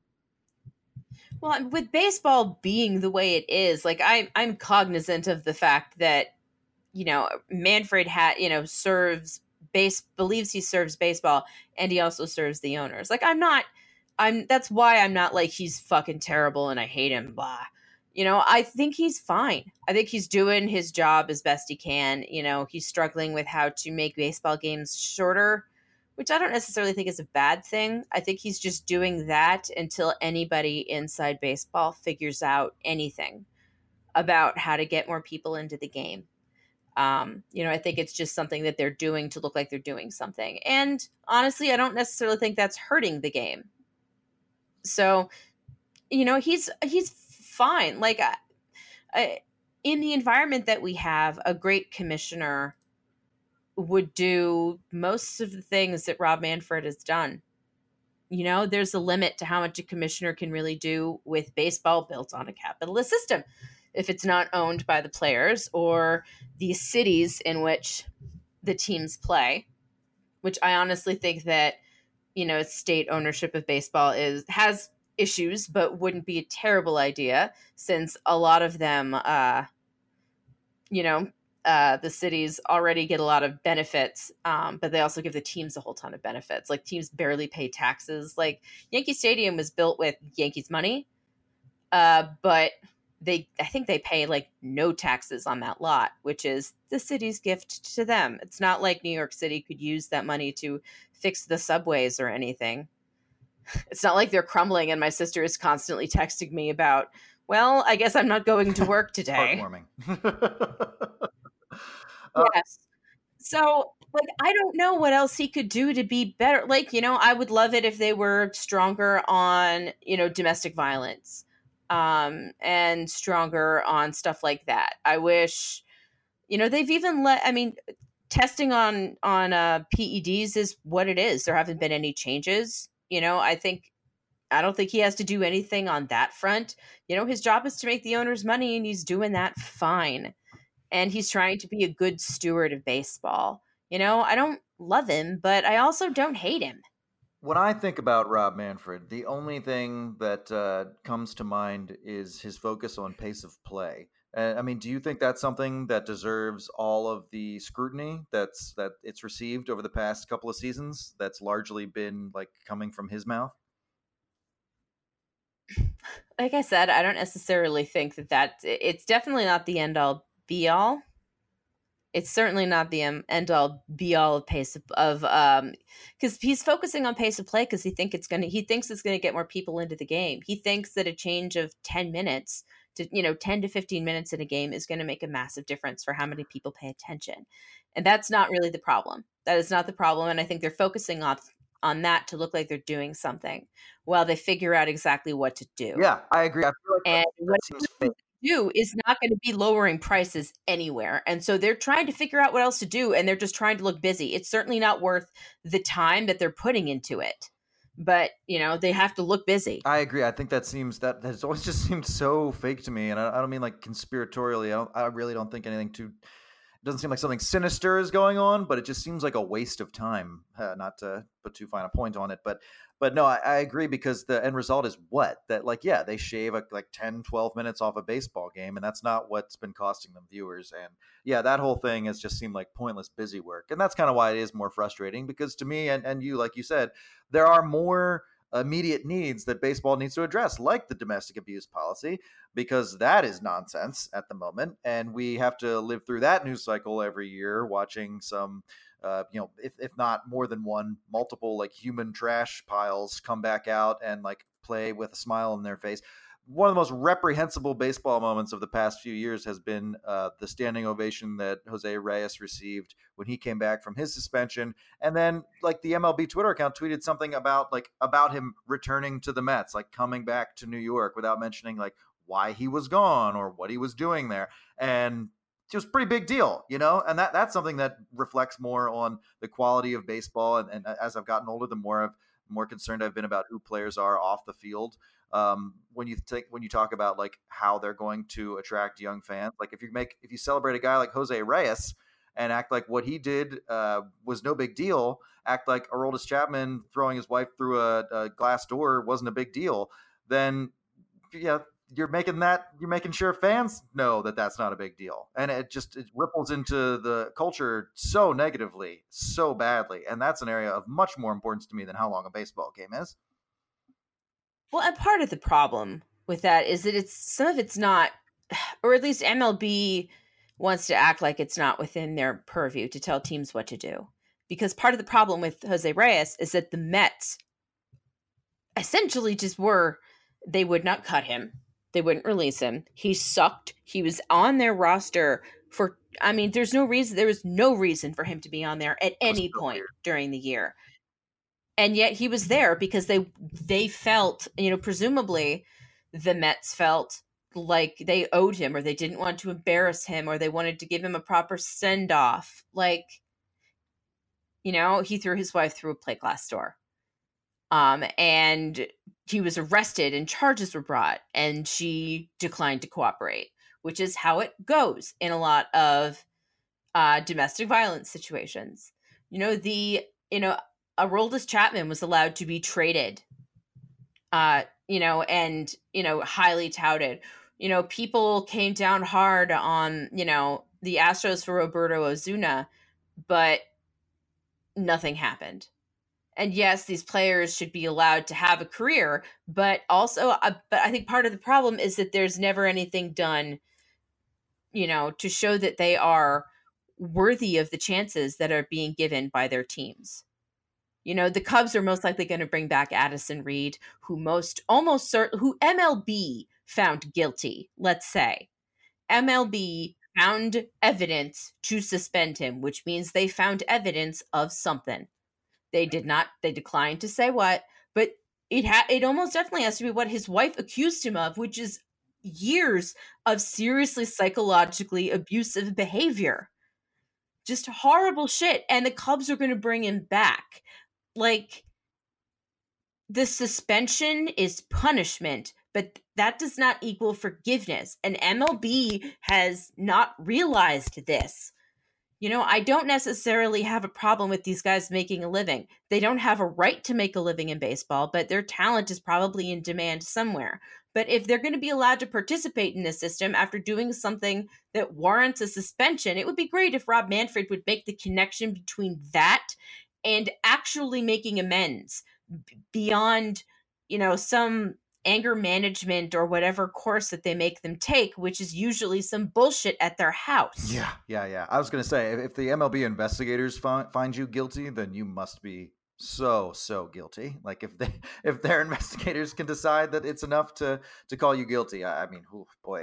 Well, with baseball being the way it is, like I'm cognizant of the fact that, Manfred believes he serves baseball and he also serves the owners. Like that's why I'm not like he's fucking terrible and I hate him, blah. I think he's fine. I think he's doing his job as best he can. He's struggling with how to make baseball games shorter, which I don't necessarily think is a bad thing. I think he's just doing that until anybody inside baseball figures out anything about how to get more people into the game. I think it's just something that they're doing to look like they're doing something. And honestly, I don't necessarily think that's hurting the game. So, he's fine. Like in the environment that we have, a great commissioner would do most of the things that Rob Manfred has done. There's a limit to how much a commissioner can really do with baseball built on a capitalist system. If it's not owned by the players or the cities in which the teams play, which I honestly think that, state ownership of baseball has issues, but wouldn't be a terrible idea since a lot of them, the cities already get a lot of benefits, but they also give the teams a whole ton of benefits. Like teams barely pay taxes. Like Yankee Stadium was built with Yankees money, but I think they pay like no taxes on that lot, which is the city's gift to them. It's not like New York City could use that money to fix the subways or anything. It's not like they're crumbling and my sister is constantly texting me about, well, I guess I'm not going to work today. Heartwarming. Yes. So, I don't know what else he could do to be better. I would love it if they were stronger on, domestic violence, and stronger on stuff like that. I wish, they've even testing on PEDs is what it is. There haven't been any changes. I don't think he has to do anything on that front. His job is to make the owners money, and he's doing that fine. And he's trying to be a good steward of baseball. I don't love him, but I also don't hate him. When I think about Rob Manfred, the only thing that comes to mind is his focus on pace of play. Do you think that's something that deserves all of the scrutiny that it's received over the past couple of seasons? That's largely been coming from his mouth. Like I said, I don't necessarily think that it's definitely not the end all be all. It's certainly not the end all be all of pace of because he's focusing on pace of play because he thinks it's gonna get more people into the game. He thinks that a change of 10 minutes to 10 to 15 minutes in a game is going to make a massive difference for how many people pay attention, and that's not really the problem. That is not the problem, and I think they're focusing on that to look like they're doing something while they figure out exactly what to do. Yeah, I agree. I feel like and what seems fake. Do is not going to be lowering prices anywhere. And so they're trying to figure out what else to do, and they're just trying to look busy. It's certainly not worth the time that they're putting into it. But, they have to look busy. I agree. I think that has always just seemed so fake to me. And I don't mean conspiratorially. I really don't think anything it doesn't seem like something sinister is going on, but it just seems like a waste of time. Not to put too fine a point on it, but no, I agree because the end result is that they shave 10, 12 minutes off a baseball game, and that's not what's been costing them viewers. And yeah, that whole thing has just seemed like pointless busy work. And that's kind of why it is more frustrating because to me and you, like you said, there are more immediate needs that baseball needs to address, like the domestic abuse policy, because that is nonsense at the moment. And we have to live through that news cycle every year, watching some, if not more than one, multiple human trash piles come back out and play with a smile on their face. One of the most reprehensible baseball moments of the past few years has been the standing ovation that Jose Reyes received when he came back from his suspension. And then the MLB Twitter account tweeted something about him returning to the Mets, coming back to New York without mentioning why he was gone or what he was doing there. And it was a pretty big deal, and that's something that reflects more on the quality of baseball. And as I've gotten older, the more concerned I've been about who players are off the field. When you talk about how they're going to attract young fans, if you celebrate a guy like Jose Reyes and act like what he did was no big deal, act like Aroldis Chapman throwing his wife through a glass door wasn't a big deal, then yeah, you're making sure fans know that that's not a big deal. And it ripples into the culture so negatively, so badly. And that's an area of much more importance to me than how long a baseball game is. Well, and part of the problem with that is that some of it's not, or at least MLB wants to act like it's not within their purview to tell teams what to do. Because part of the problem with Jose Reyes is that the Mets essentially they would not cut him. They wouldn't release him. He sucked. He was on their roster there was no reason for him to be on there at any point during the year. And yet he was there because they felt, presumably the Mets felt like they owed him, or they didn't want to embarrass him, or they wanted to give him a proper send-off. Like, he threw his wife through a plate glass door. And he was arrested and charges were brought, and she declined to cooperate, which is how it goes in a lot of domestic violence situations. Aroldis Chapman was allowed to be traded, and highly touted. People came down hard on, the Astros for Roberto Osuna, but nothing happened. And yes, these players should be allowed to have a career, but also, but I think part of the problem is that there's never anything done, to show that they are worthy of the chances that are being given by their teams. The Cubs are most likely going to bring back Addison Reed, who MLB found guilty, let's say. MLB found evidence to suspend him, which means they found evidence of something. They declined to say what, but it almost definitely has to be what his wife accused him of, which is years of seriously psychologically abusive behavior. Just horrible shit. And the Cubs are going to bring him back. Like, the suspension is punishment, but that does not equal forgiveness. And MLB has not realized this. I don't necessarily have a problem with these guys making a living. They don't have a right to make a living in baseball, but their talent is probably in demand somewhere. But if they're going to be allowed to participate in this system after doing something that warrants a suspension, it would be great if Rob Manfred would make the connection between that and actually making amends beyond, some anger management or whatever course that they make them take, which is usually some bullshit at their house. Yeah. I was going to say, if the MLB investigators find you guilty, then you must be so guilty. Like, if their investigators can decide that it's enough to call you guilty, I mean, oh boy.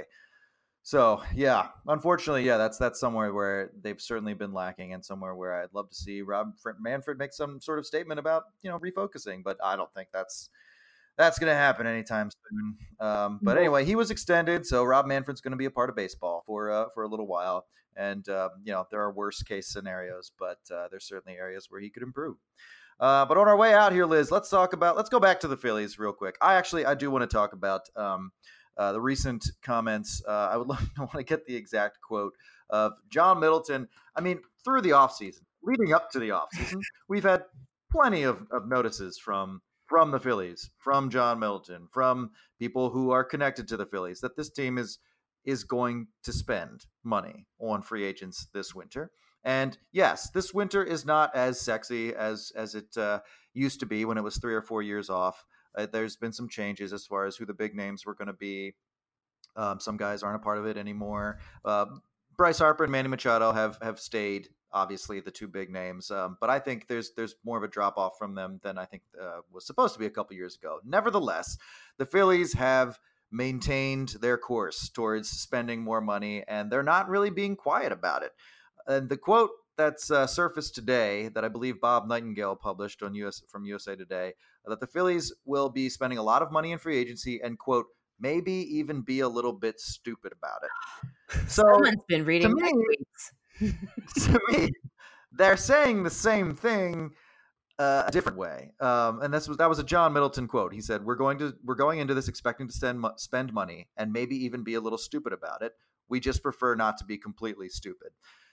So yeah, unfortunately, that's somewhere where they've certainly been lacking, and somewhere where I'd love to see Rob Manfred make some sort of statement about refocusing, but I don't think that's going to happen anytime soon. But anyway, he was extended, so Rob Manfred's going to be a part of baseball for a little while. And there are worst case scenarios, but there's certainly areas where he could improve. But on our way out here, Liz, let's go back to the Phillies real quick. I do want to talk about the recent comments. I want to get the exact quote of John Middleton. I mean, through the offseason, leading up to the offseason, we've had plenty of notices from the Phillies, from John Middleton, from people who are connected to the Phillies, that this team is going to spend money on free agents this winter. And yes, this winter is not as sexy as it used to be when it was 3 or 4 years off. There's been some changes as far as who the big names were going to be. Some guys aren't a part of it anymore. Bryce Harper and Manny Machado have stayed, obviously, the two big names. But I think there's more of a drop off from them than I think was supposed to be a couple years ago. Nevertheless, the Phillies have maintained their course towards spending more money, and they're not really being quiet about it. And the quote that's surfaced today, that I believe Bob Nightingale published from USA Today, that the Phillies will be spending a lot of money in free agency and, quote, maybe even be a little bit stupid about it. So someone's been reading my tweets. To me, they're saying the same thing a different way. And that was a John Middleton quote. He said, "We're going into this expecting to spend money and maybe even be a little stupid about it. We just prefer not to be completely stupid."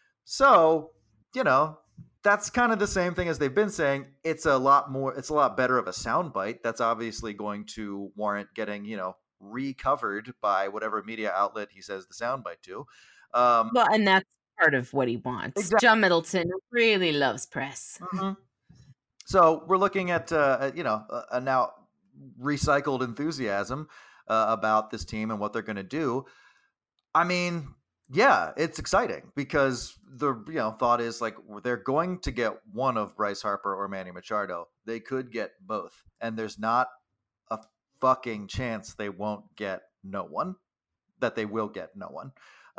So, that's kind of the same thing as they've been saying. It's a lot better of a soundbite. That's obviously going to warrant getting, recovered by whatever media outlet he says the soundbite to. Well, and that's part of what he wants. Exactly. John Middleton really loves press. Mm-hmm. So we're looking at, a now recycled enthusiasm about this team and what they're going to do. I mean, yeah, it's exciting because the thought is like they're going to get one of Bryce Harper or Manny Machado. They could get both, and there's not a fucking chance they won't get no one. That they will get no one.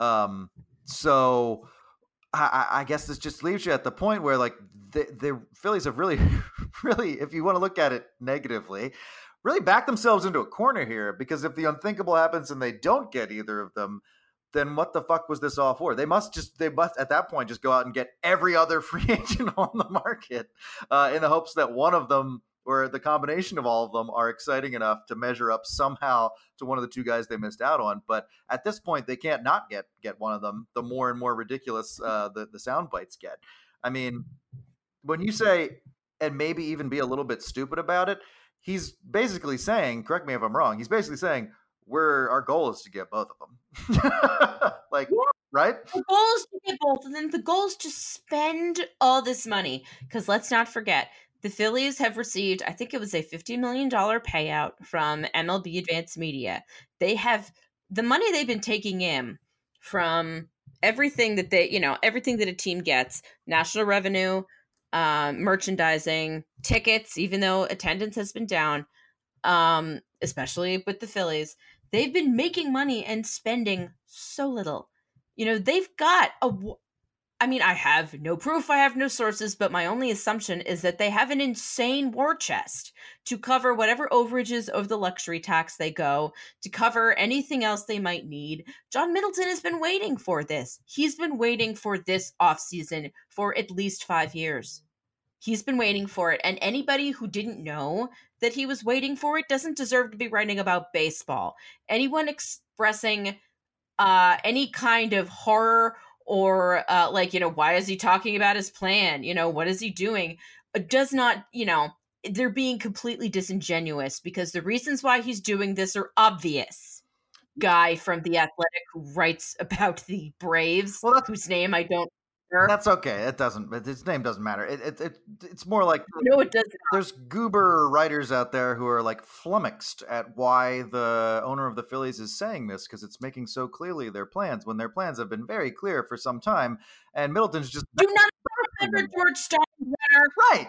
So I guess this just leaves you at the point where like the Phillies have really, really, if you want to look at it negatively, really back themselves into a corner here, because if the unthinkable happens and they don't get either of them, then what the fuck was this all for? They must at that point just go out and get every other free agent on the market in the hopes that one of them or the combination of all of them are exciting enough to measure up somehow to one of the two guys they missed out on. But at this point, they can't not get one of them, the more and more ridiculous the sound bites get. I mean, when you say, and maybe even be a little bit stupid about it, he's basically saying, correct me if I'm wrong, he's basically saying, our goal is to get both of them. Like, yeah. Right? The goal is to get both of them. The goal is to spend all this money. Because let's not forget, the Phillies have received, I think it was a $50 million payout from MLB Advanced Media. They have the money they've been taking in from everything that everything that a team gets, national revenue, merchandising, tickets, even though attendance has been down, especially with the Phillies. They've been making money and spending so little. They've got I have no proof, I have no sources, but my only assumption is that they have an insane war chest to cover whatever overages of the luxury tax they go, to cover anything else they might need. John Middleton has been waiting for this. He's been waiting for this offseason for at least 5 years. He's been waiting for it, and anybody who didn't know that he was waiting for it doesn't deserve to be writing about baseball. Anyone expressing any kind of horror or why is he talking about his plan? What is he doing? Does not, they're being completely disingenuous, because the reasons why he's doing this are obvious. Guy from The Athletic who writes about the Braves, whose name I don't. That's okay. His name doesn't matter. It's more like, no, it doesn't. There's goober writers out there who are like flummoxed at why the owner of the Phillies is saying this, because it's making so clearly their plans, when their plans have been very clear for some time, and Middleton's just do not remember George Steinbrenner. Right.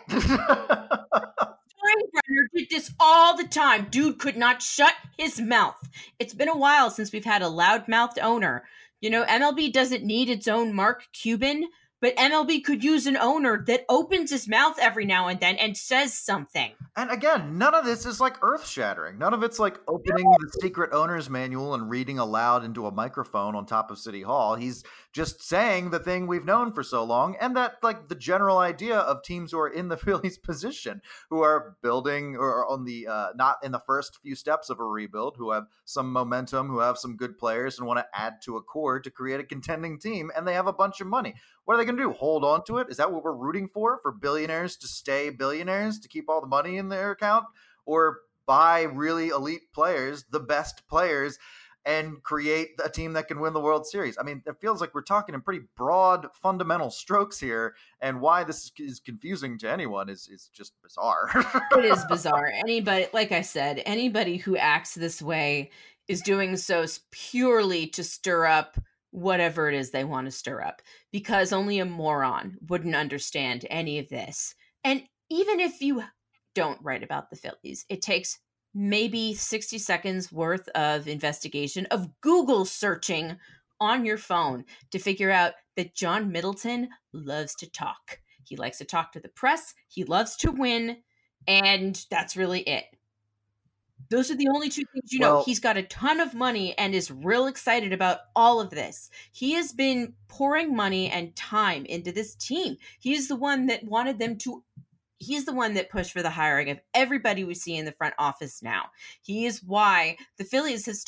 Steinbrenner did this all the time. Dude could not shut his mouth. It's been a while since we've had a loud-mouthed owner. MLB doesn't need its own Mark Cuban, but MLB could use an owner that opens his mouth every now and then and says something. And again, none of this is like earth-shattering. None of it's like opening the secret owner's manual and reading aloud into a microphone on top of City Hall. He's just saying the thing we've known for so long, and that like the general idea of teams who are in the Phillies position, who are building or on the not in the first few steps of a rebuild, who have some momentum, who have some good players and want to add to a core to create a contending team, and they have a bunch of money. What are they going to do? Hold on to it? Is that what we're rooting for billionaires to stay billionaires, to keep all the money in their account? Or buy really elite players, the best players, and create a team that can win the World Series? I mean, it feels like we're talking in pretty broad, fundamental strokes here, and why this is confusing to anyone is just bizarre. It is bizarre. Like I said, anybody who acts this way is doing so purely to stir up whatever it is they want to stir up, because only a moron wouldn't understand any of this. And even if you don't write about the Phillies, it takes maybe 60 seconds worth of investigation, of Google searching on your phone to figure out that John Middleton loves to talk. He likes to talk to the press. He loves to win. And that's really it. Those are the only two things know. He's got a ton of money and is real excited about all of this. He has been pouring money and time into this team. He's the one that wanted them to. He's the one that pushed for the hiring of everybody we see in the front office now. He is why the Phillies has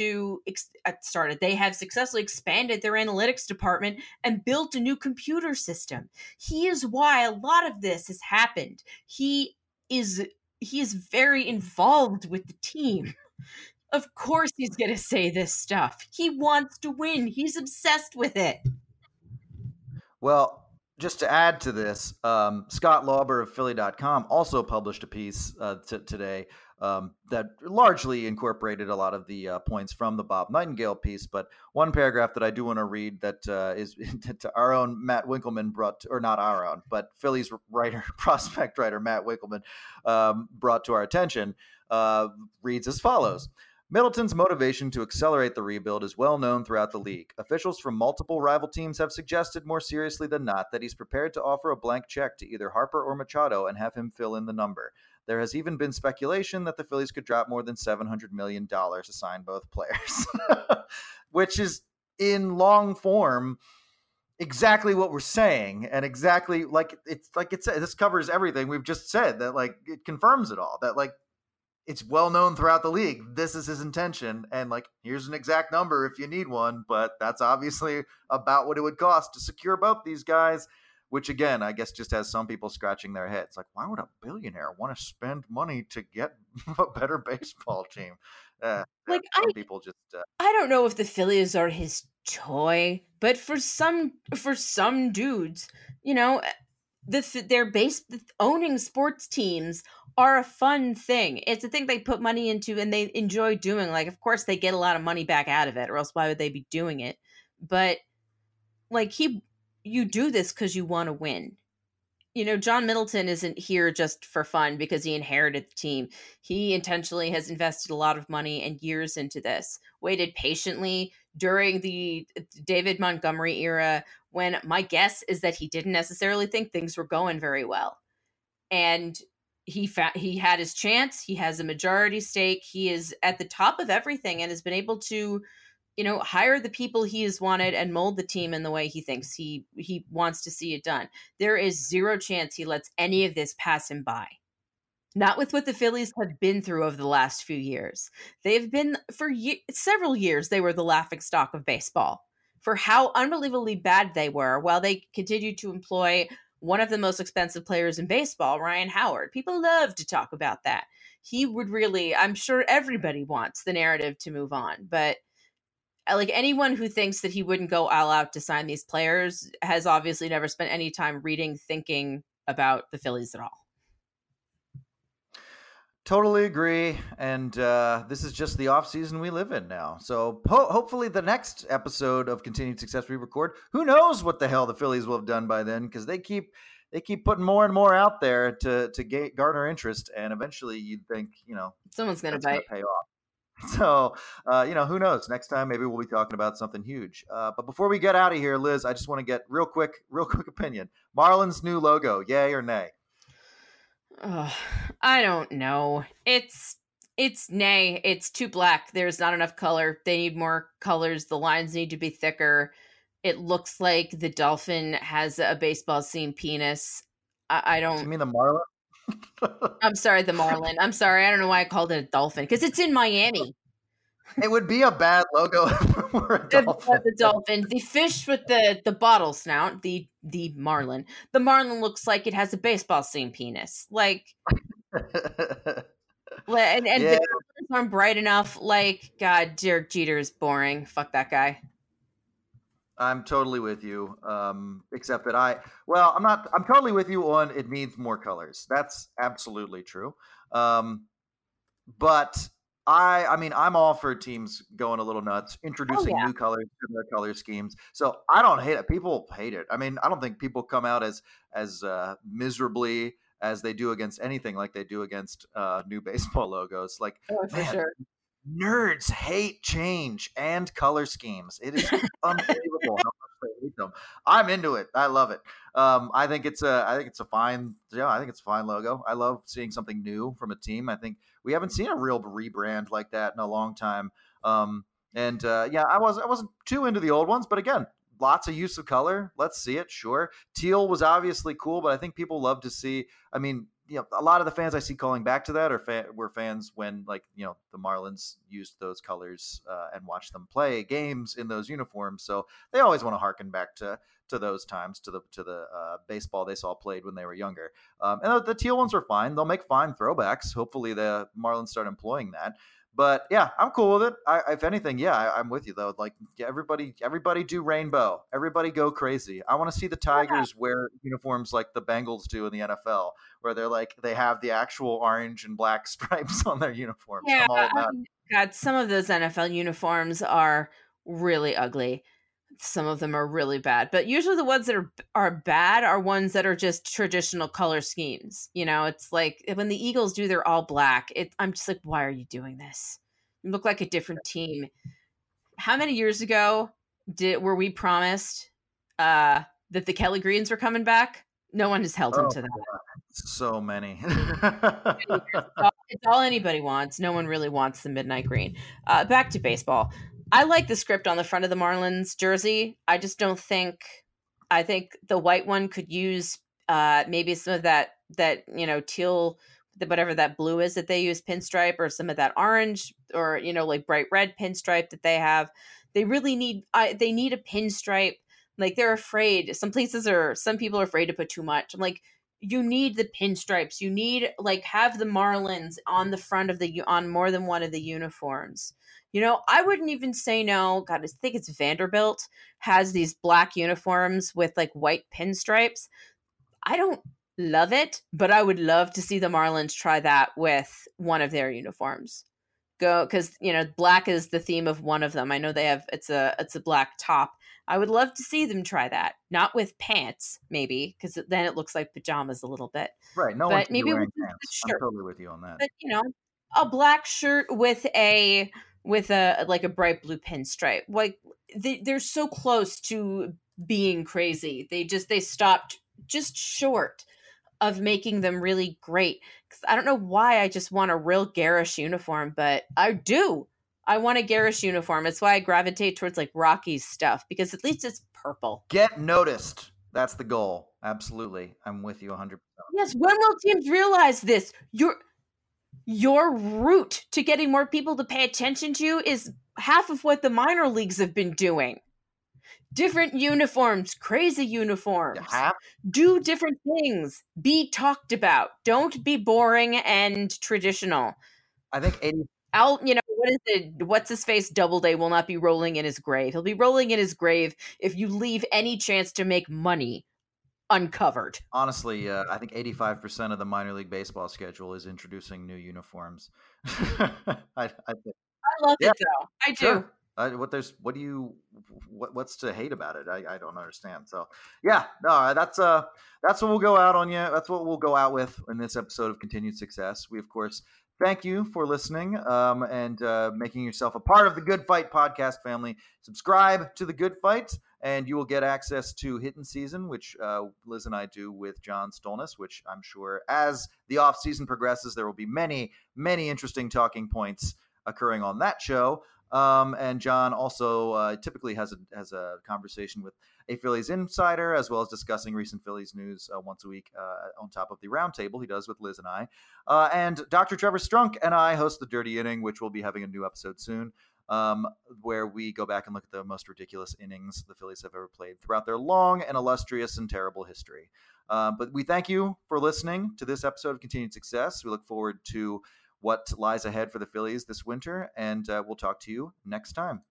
they have successfully expanded their analytics department and built a new computer system. He is why a lot of this has happened. He is very involved with the team. Of course he's going to say this stuff. He wants to win. He's obsessed with it. Well, just to add to this, Scott Lauber of Philly.com also published a piece today that largely incorporated a lot of the points from the Bob Nightingale piece. But one paragraph that I do want to read that is to our own Matt Winkelman not our own, but Phillies prospect writer Matt Winkelman brought to our attention, reads as follows. Middleton's motivation to accelerate the rebuild is well known throughout the league. Officials from multiple rival teams have suggested more seriously than not that he's prepared to offer a blank check to either Harper or Machado and have him fill in the number. There has even been speculation that the Phillies could drop more than $700 million to sign both players, which is in long form exactly what we're saying, and exactly like this covers everything we've just said. That like it confirms it all. That like it's well known throughout the league. This is his intention, and like here's an exact number if you need one. But that's obviously about what it would cost to secure both these guys. Which again, I guess just has some people scratching their heads. Like, why would a billionaire want to spend money to get a better baseball team? People just. I don't know if the Phillies are his toy, but for some dudes, you know, owning sports teams are a fun thing. It's a thing they put money into and they enjoy doing. Like, of course, they get a lot of money back out of it, or else why would they be doing it? But like you do this because you want to win. You know, John Middleton isn't here just for fun because he inherited the team. He intentionally has invested a lot of money and years into this, waited patiently during the David Montgomery era, when my guess is that he didn't necessarily think things were going very well. And he had his chance. He has a majority stake. He is at the top of everything and has been able to, you know, hire the people he has wanted and mold the team in the way he thinks he wants to see it done. There is zero chance he lets any of this pass him by. Not with what the Phillies have been through over the last few years. They've been, for several years, they were the laughingstock of baseball for how unbelievably bad they were, while they continued to employ one of the most expensive players in baseball, Ryan Howard. People love to talk about that. He would really, I'm sure everybody wants the narrative to move on, but like anyone who thinks that he wouldn't go all out to sign these players has obviously never spent any time reading, thinking about the Phillies at all. Totally agree. And this is just the off season we live in now. So hopefully the next episode of Continued Success we record, who knows what the hell the Phillies will have done by then, because they keep putting more and more out there to garner interest. And eventually you'd think, you know, someone's going to pay off. So, you know, who knows? Next time, maybe we'll be talking about something huge. But before we get out of here, Liz, I just want to get real quick opinion. Marlins' new logo, yay or nay? Oh, I don't know. It's nay. It's too black. There's not enough color. They need more colors. The lines need to be thicker. It looks like the dolphin has a baseball seam penis. I don't. You mean the Marlin? I'm sorry, the Marlin. I'm sorry. I don't know why I called it a dolphin, because it's in Miami. It would be a bad logo for a dolphin. The dolphin. The fish with the bottle snout, the Marlin. The Marlin looks like it has a baseball seam penis. Like, and yeah. The colors aren't bright enough. Like, God, Derek Jeter is boring. Fuck that guy. I'm totally with you. Except that I'm totally with you on it needs more colors. That's absolutely true. But I mean, I'm all for teams going a little nuts, introducing new colors to their color schemes. So I don't hate it. People hate it. I mean, I don't think people come out as miserably as they do against anything like they do against new baseball logos. Like, for sure. Nerds hate change and color schemes. It is unbelievable how much they hate them. I'm into it. I love it. I think it's a fine logo. I love seeing something new from a team. I think we haven't seen a real rebrand like that in a long time. I wasn't too into the old ones, but again, lots of use of color. Let's see it. Sure. Teal was obviously cool, but I think people love to see, I mean, you know, a lot of the fans I see calling back to that were fans when, like, you know, the Marlins used those colors and watched them play games in those uniforms. So they always want to harken back to those times, to the baseball they saw played when they were younger. And the teal ones are fine. They'll make fine throwbacks. Hopefully the Marlins start employing that. But yeah, I'm cool with it. If anything, I'm with you though. Like, everybody do rainbow. Everybody go crazy. I want to see the Tigers wear uniforms like the Bengals do in the NFL, where they have the actual orange and black stripes on their uniforms. Yeah, I'm all about God, some of those NFL uniforms are really ugly. Some of them are really bad, but usually the ones that are bad are ones that are just traditional color schemes. You know, it's like when the Eagles do their all black, I'm just like, why are you doing this? You look like a different team. How many years ago were we promised that the Kelly Greens were coming back? No one has held him to that. So many. It's all anybody wants. No one really wants the midnight green. Back to baseball. I like the script on the front of the Marlins jersey. I just don't think. I think the white one could use maybe some of that teal, whatever that blue is that they use, pinstripe, or some of that orange, or like bright red pinstripe that they have. They really need. They need a pinstripe. Like, they're afraid. Some people are afraid to put too much. I'm like, you need the pinstripes. You need, like, have the Marlins on the front of on more than one of the uniforms. I wouldn't even say no. God, I think it's Vanderbilt has these black uniforms with like white pinstripes. I don't love it, but I would love to see the Marlins try that with one of their uniforms. Because black is the theme of one of them. I know they have it's a black top. I would love to see them try that, not with pants, maybe, because then it looks like pajamas a little bit. Right. No one should be wearing pants. I'm totally with you on that. But a black shirt with a like a bright blue pinstripe. Like, they're so close to being crazy. They stopped just short of making them really great. Because I don't know why I just want a real garish uniform, but I do. I want a garish uniform. It's why I gravitate towards like Rockies stuff, because at least it's purple. Get noticed. That's the goal. Absolutely. I'm with you 100%. Yes. When will teams realize this? Your route to getting more people to pay attention to you is half of what the minor leagues have been doing. Different uniforms, crazy uniforms. Do different things. Be talked about. Don't be boring and traditional. I think what's his face? Doubleday will not be rolling in his grave. He'll be rolling in his grave if you leave any chance to make money uncovered. Honestly, I think 85% of the minor league baseball schedule is introducing new uniforms. I love it though. I do. What's to hate about it? I don't understand. So yeah, no, that's what we'll go out on you. That's what we'll go out with in this episode of Continued Success. We, of course, thank you for listening and making yourself a part of the Good Fight podcast family. Subscribe to the Good Fight, and you will get access to Hittin' Season, which Liz and I do with John Stolnis, which I'm sure as the off season progresses, there will be many, many interesting talking points occurring on that show. And John also typically has a conversation with a Phillies insider, as well as discussing recent Phillies news once a week on top of the roundtable he does with Liz and I. And Dr. Trevor Strunk and I host the Dirty Inning, which will be having a new episode soon, where we go back and look at the most ridiculous innings the Phillies have ever played throughout their long and illustrious and terrible history. But we thank you for listening to this episode of Continued Success. We look forward to what lies ahead for the Phillies this winter, and we'll talk to you next time.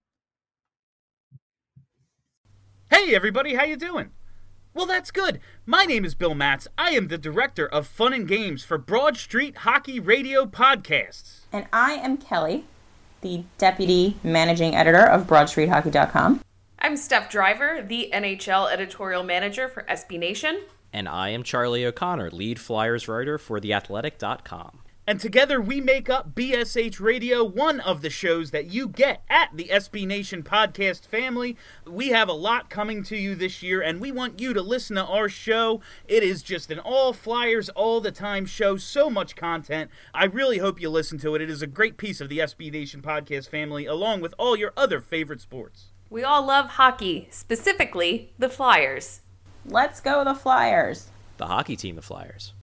Hey everybody, how you doing? Well, that's good. My name is Bill Matz. I am the director of Fun and Games for Broad Street Hockey Radio Podcasts. And I am Kelly, the deputy managing editor of BroadStreetHockey.com. I'm Steph Driver, the NHL editorial manager for SB Nation. And I am Charlie O'Connor, lead Flyers writer for TheAthletic.com. And together we make up BSH Radio, one of the shows that you get at the SB Nation podcast family. We have a lot coming to you this year, and we want you to listen to our show. It is just an all Flyers, all the time show, so much content. I really hope you listen to it. It is a great piece of the SB Nation podcast family, along with all your other favorite sports. We all love hockey, specifically the Flyers. Let's go the Flyers. The hockey team, the Flyers.